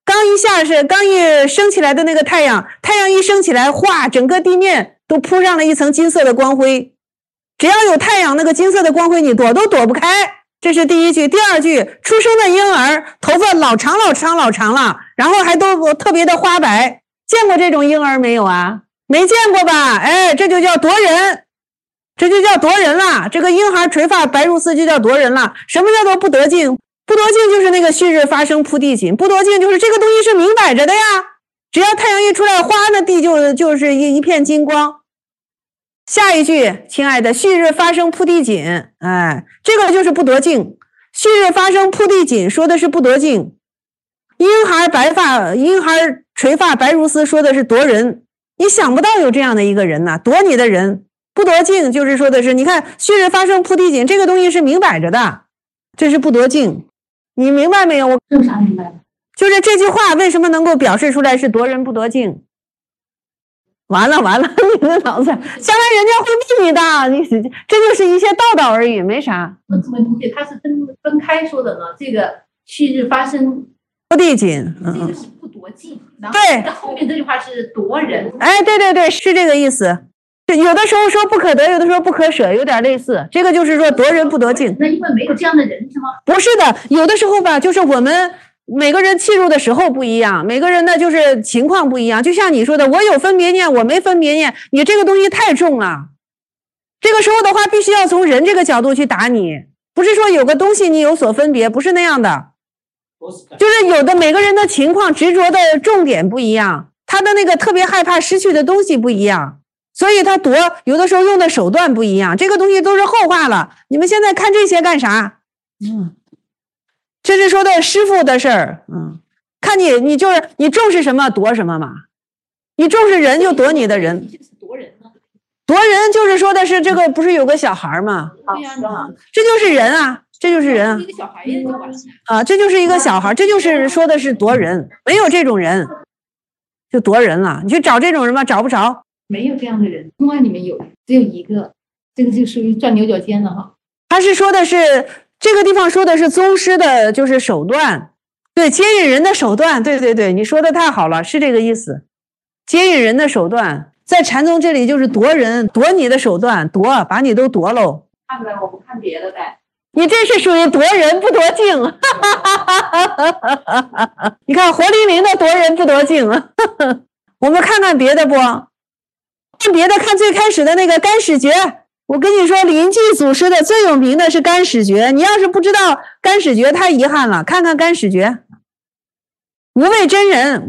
刚一升起来的那个太阳，太阳一升起来，哗，整个地面都铺上了一层金色的光辉。只要有太阳，那个金色的光辉，你躲都躲不开。这是第一句。第二句，出生的婴儿头发老长了，然后还都特别的花白。见过这种婴儿没有啊？没见过吧？哎，这就叫夺人，这就叫夺人了。这个婴孩垂发白如丝就叫夺人了。什么叫做不得境？不得境就是那个旭日发生铺地锦，不得境就是这个东西是明摆着的呀。只要太阳一出来，哗，那地就是一片金光。下一句，亲爱的，旭日发生铺地锦，哎，这个就是不得境。旭日发生铺地锦说的是不得境。婴孩垂发白如丝说的是夺人。你想不到有这样的一个人呐，夺你的人。不得境就是说的是，你看旭日发生铺地锦，这个东西是明摆着的，这是不得境。你明白没有？我正常明白了。 就是这句话为什么能够表示出来是夺人不得境？完了，你的脑子，将来人家会问你的，这就是一些道而已，没啥。 我怎么理解？他是分开说的呢？这个旭日发生铺地锦， 这个是不夺境，然后对， 后面这句话是夺人。 哎，对，是这个意思。有的时候说不可得，有的时候不可舍，有点类似。这个就是说夺人不得境。 那因为没有这样的人是吗？ 不是的，有的时候吧，就是我们每个人契入的时候不一样，每个人呢就是情况不一样。就像你说的，我有分别念，我没分别念，你这个东西太重了。这个时候的话，必须要从人这个角度去打你，不是说有个东西你有所分别，不是那样的。就是有的每个人的情况执着的重点不一样，他的那个特别害怕失去的东西不一样。所以他夺有的时候用的手段不一样，这个东西都是后话了。你们现在看这些干啥？这是说的师父的事儿。看你就是你重视什么夺什么嘛。你重视人就夺你的人。夺人就是说的是这个，不是有个小孩吗？这就是人啊，这就是人啊。 一个小孩也就完了啊，这就是一个小孩，这就是说的是夺人，没有这种人就夺人了。你去找这种人吗？找不着。 没有这样的人，公案里面有，只有一个，这个就属于钻牛角尖了哈。 他是说的是这个地方说的是宗师的，就是手段，对，接引人的手段，对，你说的太好了，是这个意思。接引人的手段，在禅宗这里就是夺人，夺你的手段，把你都夺喽。 看呗，我不看别的呗。 你这是属于夺人不夺境，你看活灵灵的夺人不夺境。我们看看别的不？看别的，看最开始的那个干始诀。我跟你说，临济祖师的最有名的是干始诀。你要是不知道干始诀，太遗憾了。看看干始诀，无畏真人，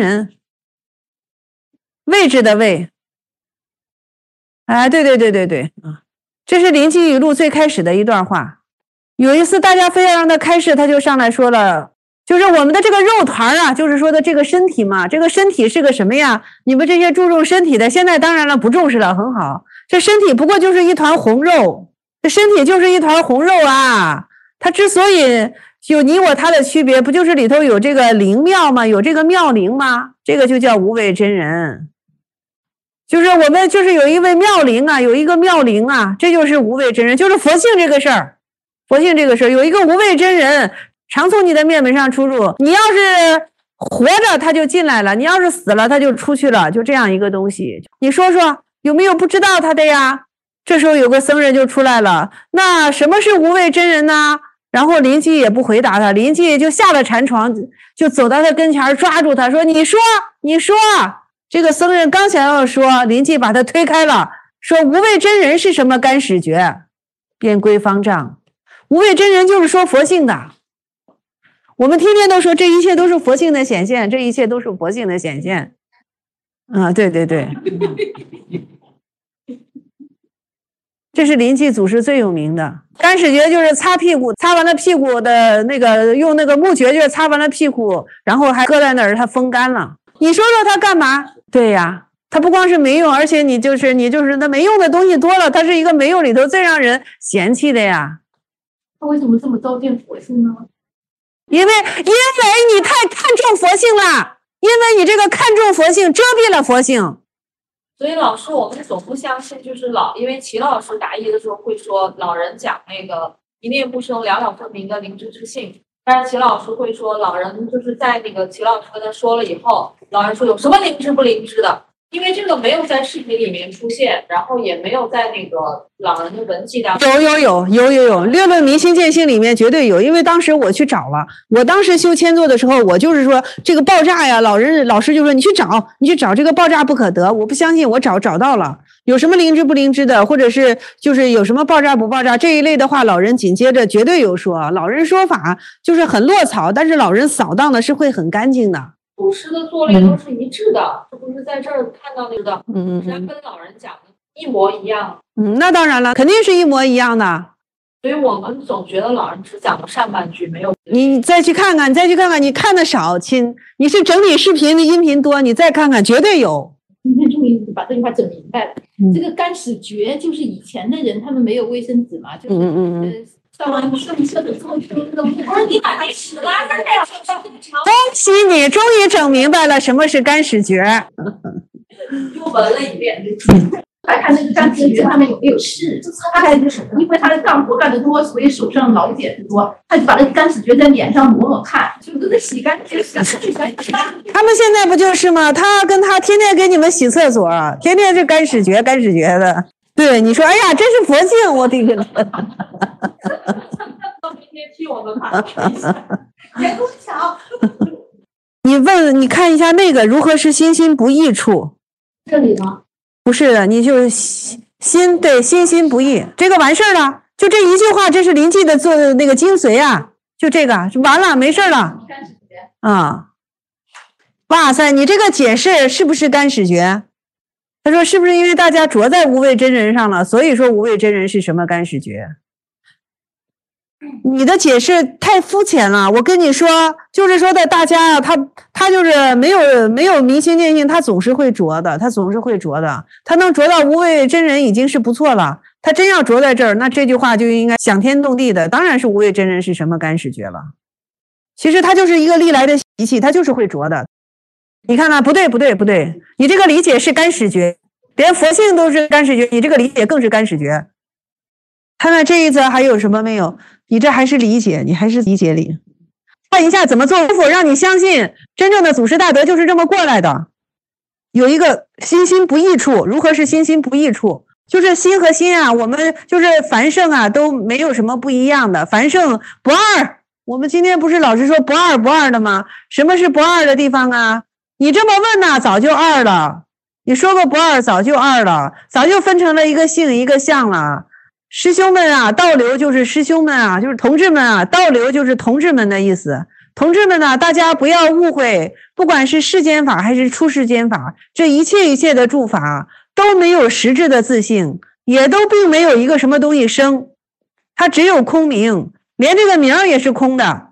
位置的位。哎，对，这是临济语录最开始的一段话。有一次大家非要让他开示，他就上来说了。就是我们的这个肉团啊，就是说的这个身体嘛，这个身体是个什么呀？你们这些注重身体的，现在当然了不重视了，很好。这身体不过就是一团红肉，这身体就是一团红肉啊。它之所以有你我他的区别，不就是里头有这个灵妙吗？有这个妙灵吗？这个就叫无畏真人。就是我们就是有一位妙灵啊，有一个妙灵啊，这就是无畏真人，就是佛性这个事儿。佛性这个事儿有一个无畏真人。常从你的面门上出入，你要是活着他就进来了，你要是死了他就出去了，就这样一个东西。你说说有没有不知道他的呀？这时候有个僧人就出来了，那什么是无畏真人呢？然后临济也不回答他，临济就下了禅床，就走到他跟前抓住他说：“你说。”这个僧人刚想要说，临济把他推开了，说：“无畏真人是什么干始诀？”便归方丈。无畏真人就是说佛性的。我们天天都说这一切都是佛性的显现，这一切都是佛性的显现。对，这是临济祖师最有名的干始诀，就是擦屁股，擦完了屁股的那个用那个木橛就是擦完了屁股，然后还搁在那儿，它风干了。你说说他干嘛？对呀，他不光是没用，而且你就是那没用的东西多了，它是一个没用里头最让人嫌弃的呀。 他为什么这么糟践佛性呢？ 因为你太看重佛性了，因为你这个看重佛性遮蔽了佛性。 所以老师，我们总不相信，就是因为齐老师答疑的时候会说，老人讲那个一念不生，了了分明的灵知之性， 但是齐老师会说，老人就是在那个齐老师跟他说了以后，老人说有什么灵芝不灵芝的，因为这个没有在视频里面出现，然后也没有在那个老人的文记当中。 有，六论明心见性里面绝对有，因为当时我去找了，我当时修千座的时候，我就是说这个爆炸呀，老师就说你去找这个爆炸不可得，我不相信，我找到了，有什么灵芝不灵芝的，或者是就是有什么爆炸不爆炸这一类的话，老人紧接着绝对有说，老人说法就是很落草，但是老人扫荡的是会很干净的。 祖师的作类都是一致的，这不是在这儿看到那个，是跟老人讲的一模一样。 那当然了，肯定是一模一样的。 所以我们总觉得老人只讲了上半句，没有。 你再去看看，你看的少，亲，你是整理视频的音频多，你再看看，绝对有。 今天终于把这句话整明白了。这个干屎绝就是以前的人他们没有卫生纸嘛，就是上完上厕所之后就那个不是你把那屎拉那儿， 恭喜你，终于整明白了什么是干屎绝。 又闻了一遍。 来看那个干屎绝上面有没有事，他还就是因为他的干活干得多，所以手上老茧子多，他就把那个干屎绝在脸上抹看，就跟那洗干净洗。 他们现在不就是吗？他跟他天天给你们洗厕所，天天是干屎绝的。对，你说，哎呀，真是佛性，我的个！ 到明天替我们把人工巧。 你看一下那个如何是心心不易处？ 这里吗？ 不是的，你就心对心心不易，这个完事儿了，就这一句话，这是临济的做的那个精髓啊，就这个完了，没事了。哇塞，你这个解释是不是干屎绝？他说是不是因为大家着在无畏真人上了，所以说无畏真人是什么干屎绝？你的解释太肤浅了，我跟你说，就是说的大家啊，他就是没有明心见性，他总是会着的，他能着到无畏真人已经是不错了，他真要着在这儿，那这句话就应该响天动地的，当然是无畏真人是什么干屎绝了。其实他就是一个历来的习气，他就是会着的。你看看，不对，你这个理解是干屎绝，连佛性都是干屎绝，你这个理解更是干屎绝。看看这一则还有什么没有？你这还是理解，你还是理解里。看一下怎么做师傅，让你相信真正的祖师大德就是这么过来的。有一个心心不易处，如何是心心不易处？就是心和心啊，我们就是凡圣啊，都没有什么不一样的。凡圣不二，我们今天不是老是说不二的吗？什么是不二的地方啊？你这么问呢，早就二了。你说个不二，早就二了，早就分成了一个性一个相了。师兄们啊，道流就是师兄们啊，就是同志们啊，道流就是同志们的意思。同志们呢，大家不要误会，不管是世间法还是出世间法，这一切的诸法都没有实质的自性，也都并没有一个什么东西生，它只有空名，连这个名也是空的。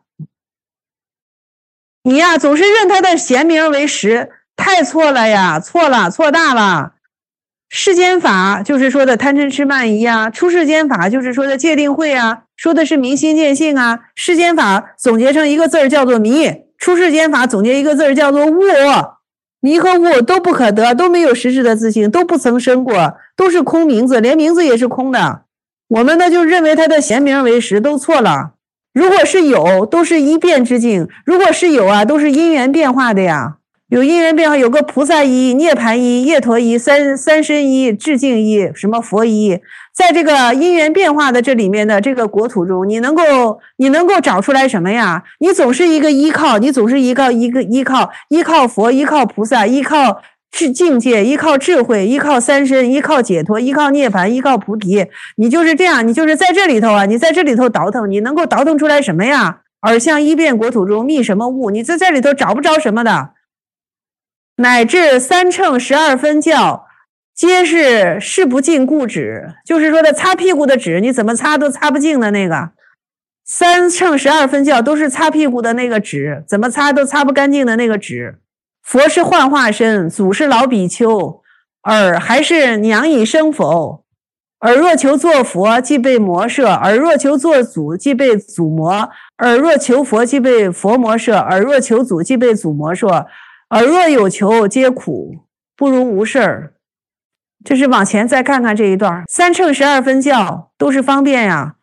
你呀，总是认它的闲名为实，太错了呀，错大了。世间法就是说的贪嗔痴慢疑啊，出世间法就是说的戒定慧啊，说的是明心见性啊。世间法总结成一个字儿叫做迷，出世间法总结一个字儿叫做悟。迷和悟都不可得，都没有实质的自性，都不曾生过，都是空名字，连名字也是空的。我们呢就认为它的闲名为实，都错了。如果是有，都是一变之境；如果是有啊，都是因缘变化的呀。有因缘变化，有个菩萨一、涅盘一、业陀一、三身一、智境一，什么佛一，在这个因缘变化的这里面的这个国土中，你能够找出来什么呀？你总是一个依靠，你总是依靠佛，依靠菩萨，依靠境界，依靠智慧，依靠三身，依靠解脱，依靠涅盘，依靠菩提。你就是这样，你就是在这里头啊，你在这里头倒腾，你能够倒腾出来什么呀？耳相一变国土中觅什么物？你在这里头找不着什么的。乃至3乘12分教，皆是事不尽故纸，就是说的擦屁股的纸，你怎么擦都擦不净的那个。3乘12分教都是擦屁股的那个纸，怎么擦都擦不干净的那个纸。佛是幻化身，祖是老比丘，尔还是娘已生否？尔若求作佛，即被魔摄；尔若求作祖，即被祖魔；尔若求佛，即被佛魔摄；尔若求祖，即被祖魔摄。而若有求皆苦，不如无事儿。这是往前再看看这一段，3乘12分教都是方便呀。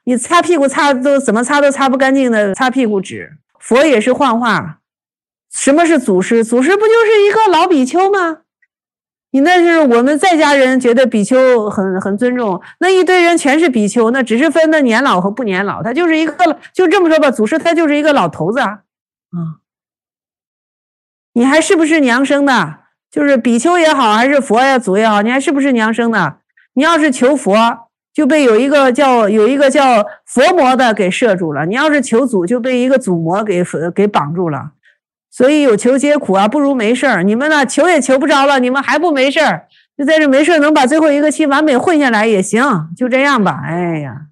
你擦屁股都怎么擦都擦不干净的擦屁股纸。佛也是幻化。什么是祖师？祖师不就是一个老比丘吗？你那是我们在家人觉得比丘很尊重，那一堆人全是比丘，那只是分的年老和不年老，他就是一个，就这么说吧，祖师他就是一个老头子啊。你还是不是娘生的？就是比丘也好，还是佛呀祖也好，你还是不是娘生的？你要是求佛，就被有一个叫佛魔的给摄住了；你要是求祖，就被一个祖魔给绑住了。所以有求皆苦啊，不如没事儿。你们呢，求也求不着了，你们还不没事儿？就在这没事儿，能把最后一个期完美混下来也行，就这样吧。哎呀，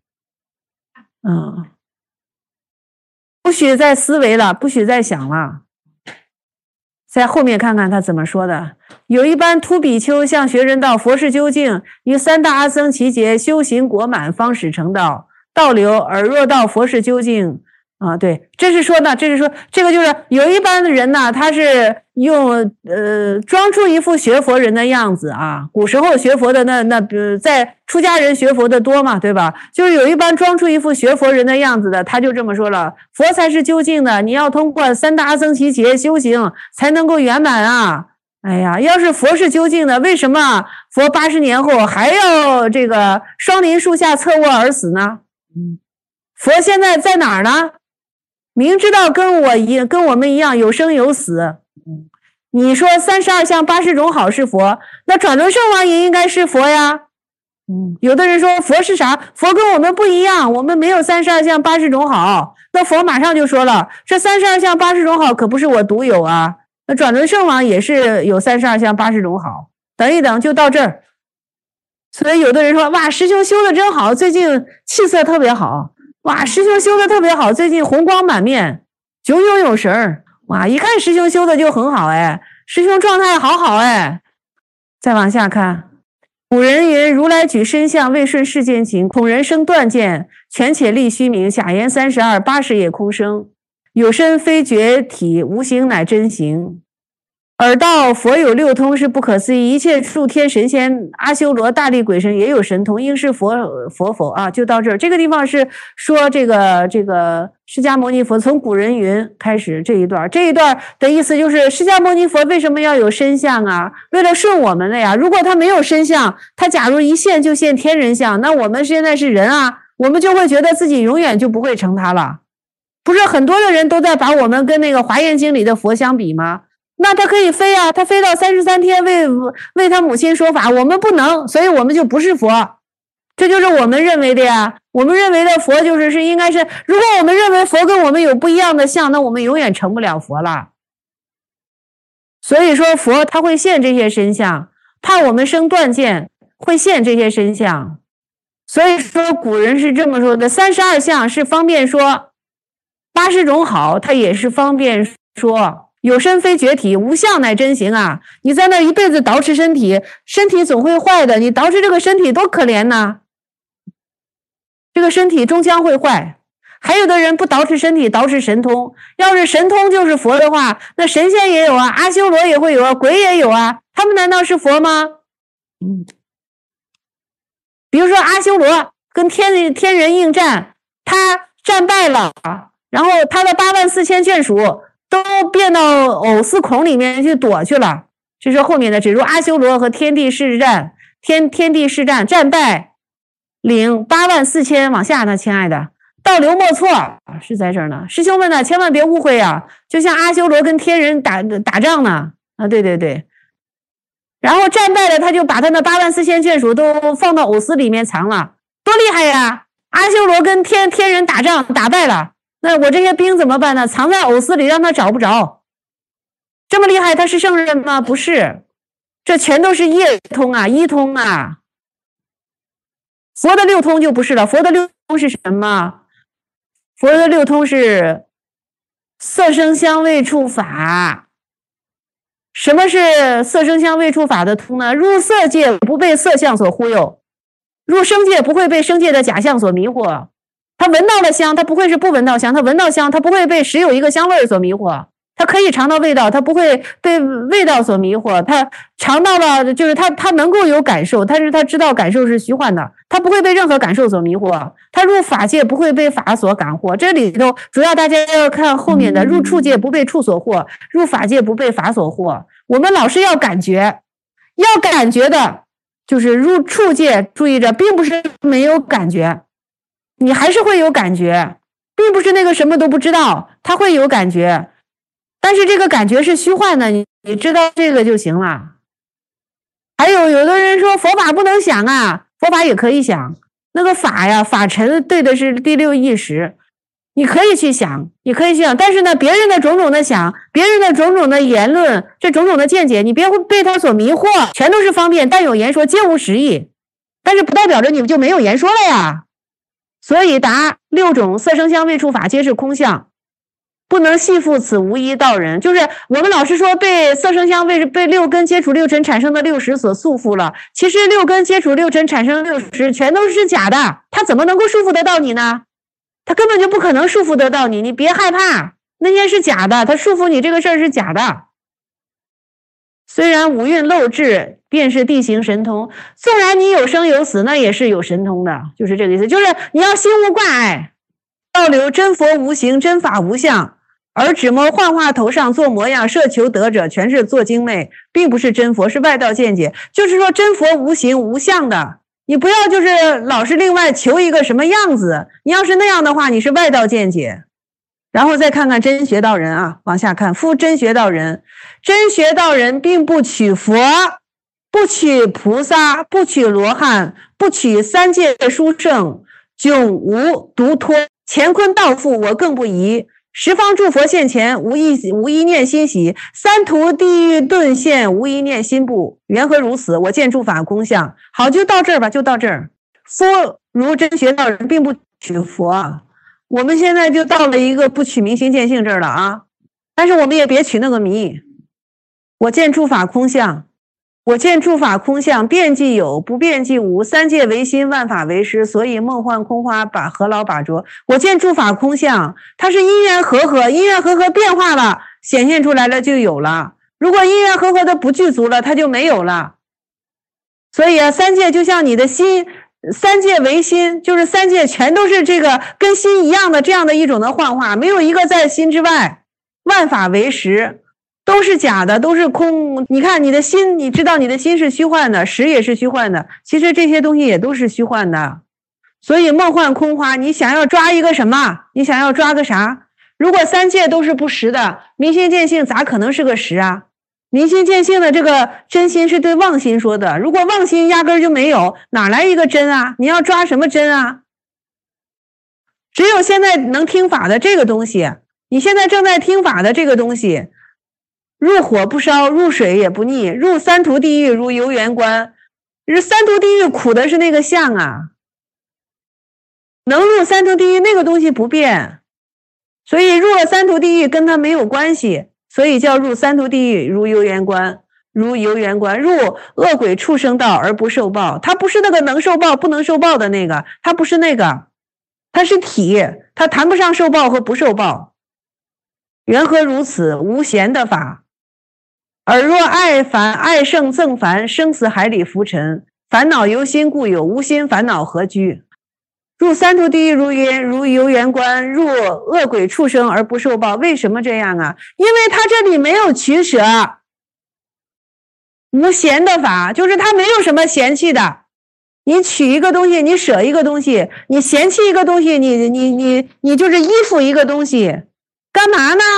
不许再思维了，不许再想了。在后面看看他怎么说的。有一般秃比丘向学人道：佛是究竟，于三大阿僧祇劫修行果满，方始成道。道流尔若道佛是究竟啊，对，这是说这个就是有一般的人呢，他是用装出一副学佛人的样子啊。古时候学佛的在出家人学佛的多嘛，对吧？就是有一般装出一副学佛人的样子的，他就这么说了：佛才是究竟的，你要通过三大阿僧祇劫修行才能够圆满啊。哎呀，要是佛是究竟的，为什么佛80年后还要这个双林树下侧卧而死呢？佛现在在哪儿呢？明知道跟我们一样有生有死。你说32相80种好是佛，那转轮圣王也应该是佛呀。有的人说佛是啥？佛跟我们不一样，我们没有32相80种好。那佛马上就说了，这32相80种好可不是我独有啊。那转轮圣王也是有32相80种好。等一等，就到这儿。所以有的人说，哇，师兄修的真好，最近气色特别好。哇，师兄修的特别好，最近红光满面，炯炯有神儿。哇，一看师兄修的就很好哎，师兄状态好哎。再往下看，古人云：如来举身相，未顺世间情，恐人生断见，权且立虚名。假言32 80也空生，有身非觉体，无形乃真形。尔道佛有六通是不可思议，一切诸天神仙阿修罗大力鬼神也有神通，应是佛否啊？就到这儿。这个地方是说这个释迦牟尼佛从古人云开始这一段的意思就是释迦牟尼佛为什么要有身相啊？为了顺我们的呀。如果他没有身相，他假如一现就现天人相，那我们现在是人啊，我们就会觉得自己永远就不会成他了。不是很多的人都在把我们跟那个华严经里的佛相比吗？那他可以飞啊，他飞到33天为他母亲说法，我们不能，所以我们就不是佛。这就是我们认为的呀。我们认为的佛是应该是，如果我们认为佛跟我们有不一样的相，那我们永远成不了佛了。所以说佛他会现这些身相，怕我们生断见，会现这些身相。所以说古人是这么说的，32相是方便说80种好，他也是方便说有身非觉体，无相乃真形啊！你在那一辈子捯饬身体，身体总会坏的，你捯饬这个身体多可怜呐！这个身体终将会坏。还有的人不捯饬身体，捯饬神通。要是神通就是佛的话，那神仙也有啊，阿修罗也会有啊，鬼也有啊，他们难道是佛吗？比如说阿修罗跟天人应战，他战败了，然后他的84000眷属都变到藕丝孔里面去躲去了。这是后面的，只如阿修罗和天地试战，天地试战战败，领84000往下呢，亲爱的，道流莫错是在这儿呢。师兄们呢，千万别误会啊，就像阿修罗跟天人打仗呢啊，对。然后战败了，他就把他那84000眷属都放到藕丝里面藏了，多厉害呀！阿修罗跟天人打仗打败了。那我这些兵怎么办呢？藏在藕丝里，让他找不着。这么厉害，他是圣人吗？不是，这全都是业通啊，一通啊。佛的六通就不是了。佛的六通是什么？佛的六通是色声香味触法。什么是色声香味触法的通呢？入色界不被色相所忽悠，入声界不会被声界的假象所迷惑。他闻到了香，他不会是不闻到香；他闻到香，他不会被实有一个香味所迷惑。 他可以尝到味道，他不会被味道所迷惑，他尝到了，就是他能够有感受，但是他知道感受是虚幻的，他不会被任何感受所迷惑，他入法界不会被法所感惑。这里头主要大家要看后面的，入处界不被处所惑，入法界不被法所惑。我们老是要感觉，要感觉的就是入处界，注意着，并不是没有感觉，你还是会有感觉，并不是那个什么都不知道，他会有感觉，但是这个感觉是虚幻的，你知道这个就行了。还有的人说佛法不能想啊，佛法也可以想，那个法呀，法尘对的是第六意识，你可以去想，你可以去想，但是呢，别人的种种的想，别人的种种的言论，这种种的见解，你别被他所迷惑，全都是方便，但有言说，皆无实义，但是不代表着你们就没有言说了呀。所以答六种色声香味触法皆是空相，不能系缚此无一道人。就是我们老是说被色声香味被六根接触六尘产生的六识所束缚了，其实六根接触六尘产生六识全都是假的，它怎么能够束缚得到你呢？它根本就不可能束缚得到你，你别害怕，那些是假的，它束缚你这个事儿是假的。虽然五蕴漏智便是地行神通，纵然你有生有死，那也是有神通的，就是这个意思，就是你要心无挂碍，要留真佛无形，真法无相，而指摸幻化头上做模样，设求得者全是做精魅，并不是真佛，是外道见解。就是说真佛无形无相的，你不要就是老是另外求一个什么样子，你要是那样的话，你是外道见解。然后再看看真学道人啊，往下看，夫真学道人，真学道人并不取佛，不取菩萨，不取罗汉，不取三界殊胜，迥无独脱，乾坤道复我更不疑，十方诸佛现前，无一念心喜，三途地狱顿现，无一念心怖，缘何如此？我见诸法空相。好，就到这儿吧，就到这儿。夫如真学道人并不取佛，我们现在就到了一个不取明心见性这儿了啊，但是我们也别取那个迷。我见诸法空相，我见诸法空相，变即有，不变即无，三界为心，万法为实，所以梦幻空花何劳把着。我见诸法空相，它是因缘和合，因缘和合变化了，显现出来了就有了，如果因缘和合的不具足了，它就没有了。所以啊，三界就像你的心，三界为心，就是三界全都是这个跟心一样的这样的一种的幻化，没有一个在心之外，万法为实，都是假的，都是空。你看你的心，你知道你的心是虚幻的，实也是虚幻的，其实这些东西也都是虚幻的。所以梦幻空花，你想要抓一个什么？你想要抓个啥？如果三界都是不实的，明心见性咋可能是个实啊？明心见性的这个真心是对妄心说的，如果妄心压根儿就没有，哪来一个真啊？你要抓什么真啊？只有现在能听法的这个东西，你现在正在听法的这个东西，入火不烧，入水也不腻，入三途地狱如游园观。三途地狱苦的是那个相啊，能入三途地狱那个东西不变，所以入了三途地狱跟它没有关系，所以叫入三途地狱如游园观，如游园观，入恶鬼畜生道而不受报。它不是那个能受报不能受报的那个，它不是那个，它是体，它谈不上受报和不受报。缘何如此？无闲的法。尔若爱烦，爱胜憎烦，生死海里浮沉，烦恼由心故有，无心烦恼何居？入三途地狱如游园观，入恶鬼畜生而不受报。为什么这样啊？因为他这里没有取舍，无嫌的法，就是他没有什么嫌弃的。你取一个东西，你舍一个东西，你嫌弃一个东西，你就是依附一个东西，干嘛呢？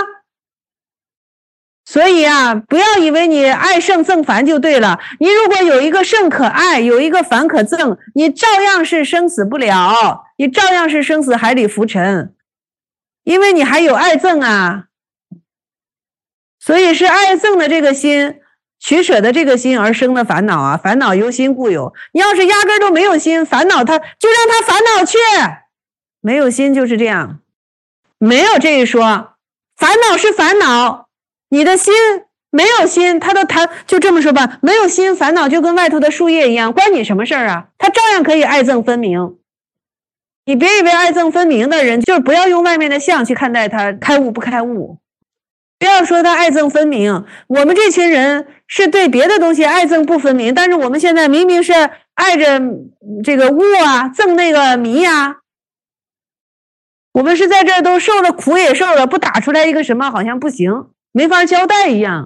所以啊，不要以为你爱胜憎烦就对了。你如果有一个胜可爱，有一个烦可憎，你照样是生死不了，你照样是生死海里浮沉，因为你还有爱憎啊。所以是爱憎的这个心，取舍的这个心而生的烦恼啊，烦恼由心故有。你要是压根都没有心，烦恼它就让它烦恼去，没有心就是这样，没有这一说。烦恼是烦恼，你的心没有心，他都谈就这么说吧，没有心，烦恼就跟外头的树叶一样，关你什么事儿啊？他照样可以爱憎分明。你别以为爱憎分明的人，就是不要用外面的相去看待他开悟不开悟。 不要说他爱憎分明，我们这群人是对别的东西爱憎不分明，但是我们现在明明是爱着这个物啊，憎那个迷啊，我们是在这儿都受了苦也受了，不打出来一个什么好像不行，没法交代一样。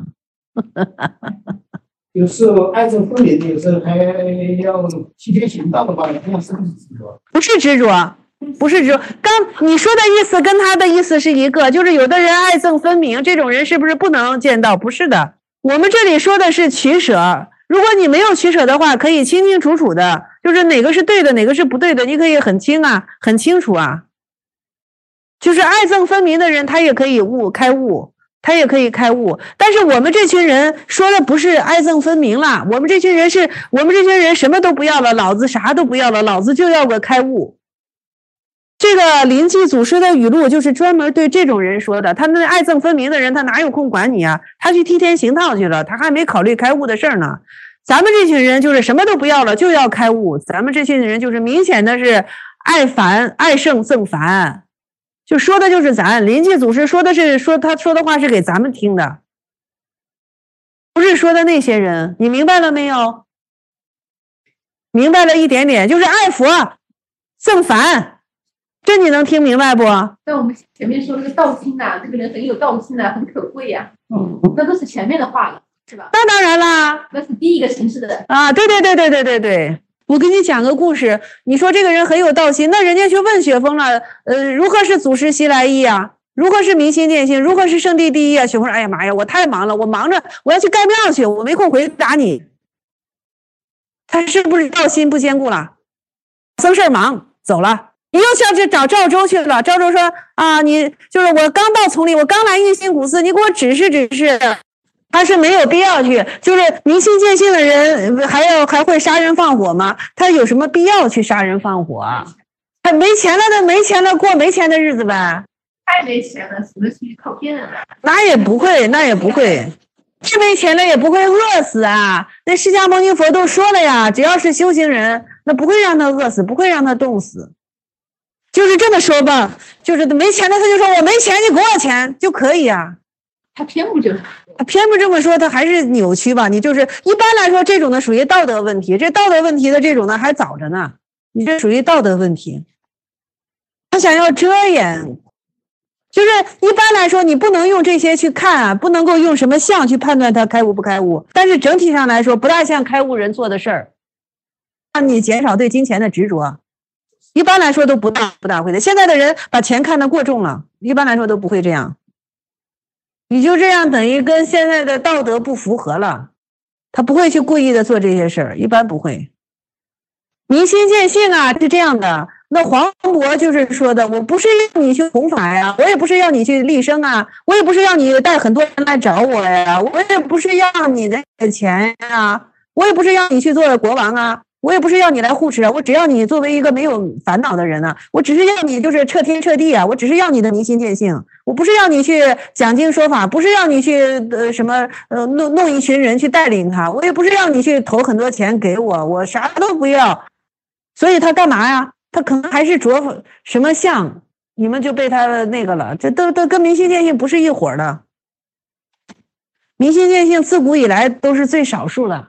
有时候爱憎分明，有时候还要替天行道的话，这样是不是执着？ 不是执着，不是执着。刚你说的意思跟他的意思是一个，就是有的人爱憎分明，这种人是不是不能见到？不是的，我们这里说的是取舍。如果你没有取舍的话，可以清清楚楚的，就是哪个是对的，哪个是不对的，你可以很清楚啊。就是爱憎分明的人，他也可以开悟。他也可以开悟，但是我们这群人说的不是爱憎分明了，我们这群人什么都不要了，老子啥都不要了，老子就要个开悟。这个临济祖师的语录就是专门对这种人说的，他那爱憎分明的人，他哪有空管你啊？他去替天行道去了，他还没考虑开悟的事儿呢。咱们这群人就是什么都不要了，就要开悟。咱们这群人就是明显的是爱胜憎烦。就说的就是咱临济祖师他说的话是给咱们听的，不是说的那些人，你明白了没有？明白了一点点，就是爱佛憎烦，这你能听明白不？ 那我们前面说这个道心呐，这个人很有道心呐，很可贵呀，那都是前面的话了，是吧？ 那当然啦， 那是第一个形式的啊，对。我给你讲个故事，你说这个人很有道心，那人家去问雪峰了，如何是祖师西来意啊？如何是明心见性？如何是圣地第一啊？雪峰说：“哎呀妈呀，我太忙了，我忙着我要去盖庙去，我没空回答你。”他是不是道心不坚固了？生事忙走了，你又下去找赵州去了。赵州说：“啊，你就是我刚到丛林，我刚来玉心古寺，你给我指示。”他是没有必要去，就是明心见性的人还会杀人放火吗？他有什么必要去杀人放火啊？他没钱了过没钱的日子呗。 太没钱了，只能去靠骗啊。 那也不会，是没钱了也不会饿死啊。那释迦牟尼佛都说了呀，只要是修行人，那不会让他饿死，不会让他冻死。就是这么说吧，就是没钱了他就说我没钱，你给我钱就可以啊。 他偏不这么说，他还是扭曲吧？你就是一般来说，这种的属于道德问题，这道德问题的这种的还早着呢。你这属于道德问题，他想要遮掩，就是一般来说，你不能用这些去看啊，不能够用什么相去判断他开悟不开悟。但是整体上来说，不大像开悟人做的事儿，让你减少对金钱的执着。一般来说都不大会的。现在的人把钱看得过重了，一般来说都不会这样。你就这样等于跟现在的道德不符合了，他不会去故意的做这些事儿，一般不会。明心见性啊，是这样的。那黄渤就是说的，我不是要你去弘法呀，我也不是要你去立生啊，我也不是要你带很多人来找我呀，我也不是要你的钱呀，我也不是要你去做国王啊，我也不是要你来护持啊，我只要你作为一个没有烦恼的人啊，我只是要你就是彻天彻地啊，我只是要你的明心见性，我不是要你去讲经说法，不是要你去弄一群人去带领他，我也不是要你去投很多钱给我，我啥都不要。所以他干嘛呀？他可能还是着什么相，你们就被他那个了，这都跟明心见性不是一伙的。明心见性自古以来都是最少数的。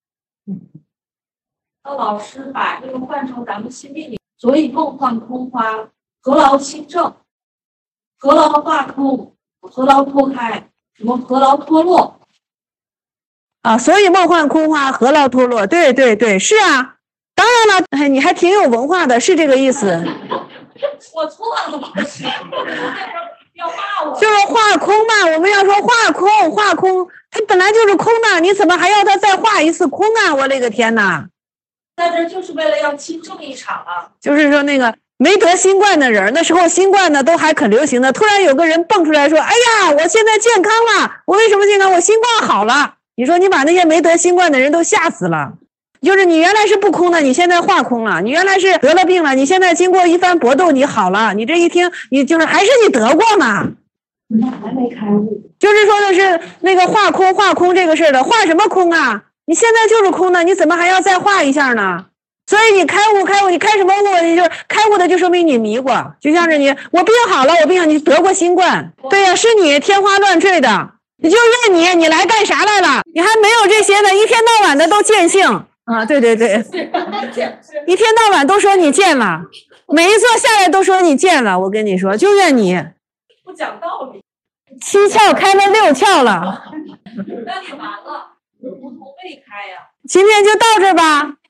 那老师把这个换成咱们心命里，所以梦幻空花，何劳心正，何劳化空，何劳脱开，什么何劳脱落啊？所以梦幻空花，何劳脱落？对，是啊。当然了，你还挺有文化的，是这个意思。 我错了，老师，要骂我。 就是化空嘛，我们要说化空，它本来就是空的，你怎么还要它再化一次空啊？我勒个天哪！ 在这就是为了要亲政一场啊。 就是说那个没得新冠的人，那时候新冠呢都还可流行的，突然有个人蹦出来说：“哎呀，我现在健康了，我为什么健康？我新冠好了。”你说你把那些没得新冠的人都吓死了。就是你原来是不空的，你现在化空了；你原来是得了病了，你现在经过一番搏斗，你好了。你这一听，你就是还是你得过嘛？ 那还没开悟。 就是说的是那个化空这个事儿的，化什么空啊？你现在就是空的，你怎么还要再化一下呢？ 所以你开悟，你开什么悟？你就开悟的就说明你迷过，就像是我病好了，你得过新冠，对呀，是你天花乱坠的，你就怨你来干啥来了？你还没有这些呢，一天到晚的都见性啊，对，一天到晚都说你见了，每一座下来都说你见了，我跟你说，就怨你不讲道理 ，7窍开了6窍了， 那你完了，无从未开呀。 今天就到这吧。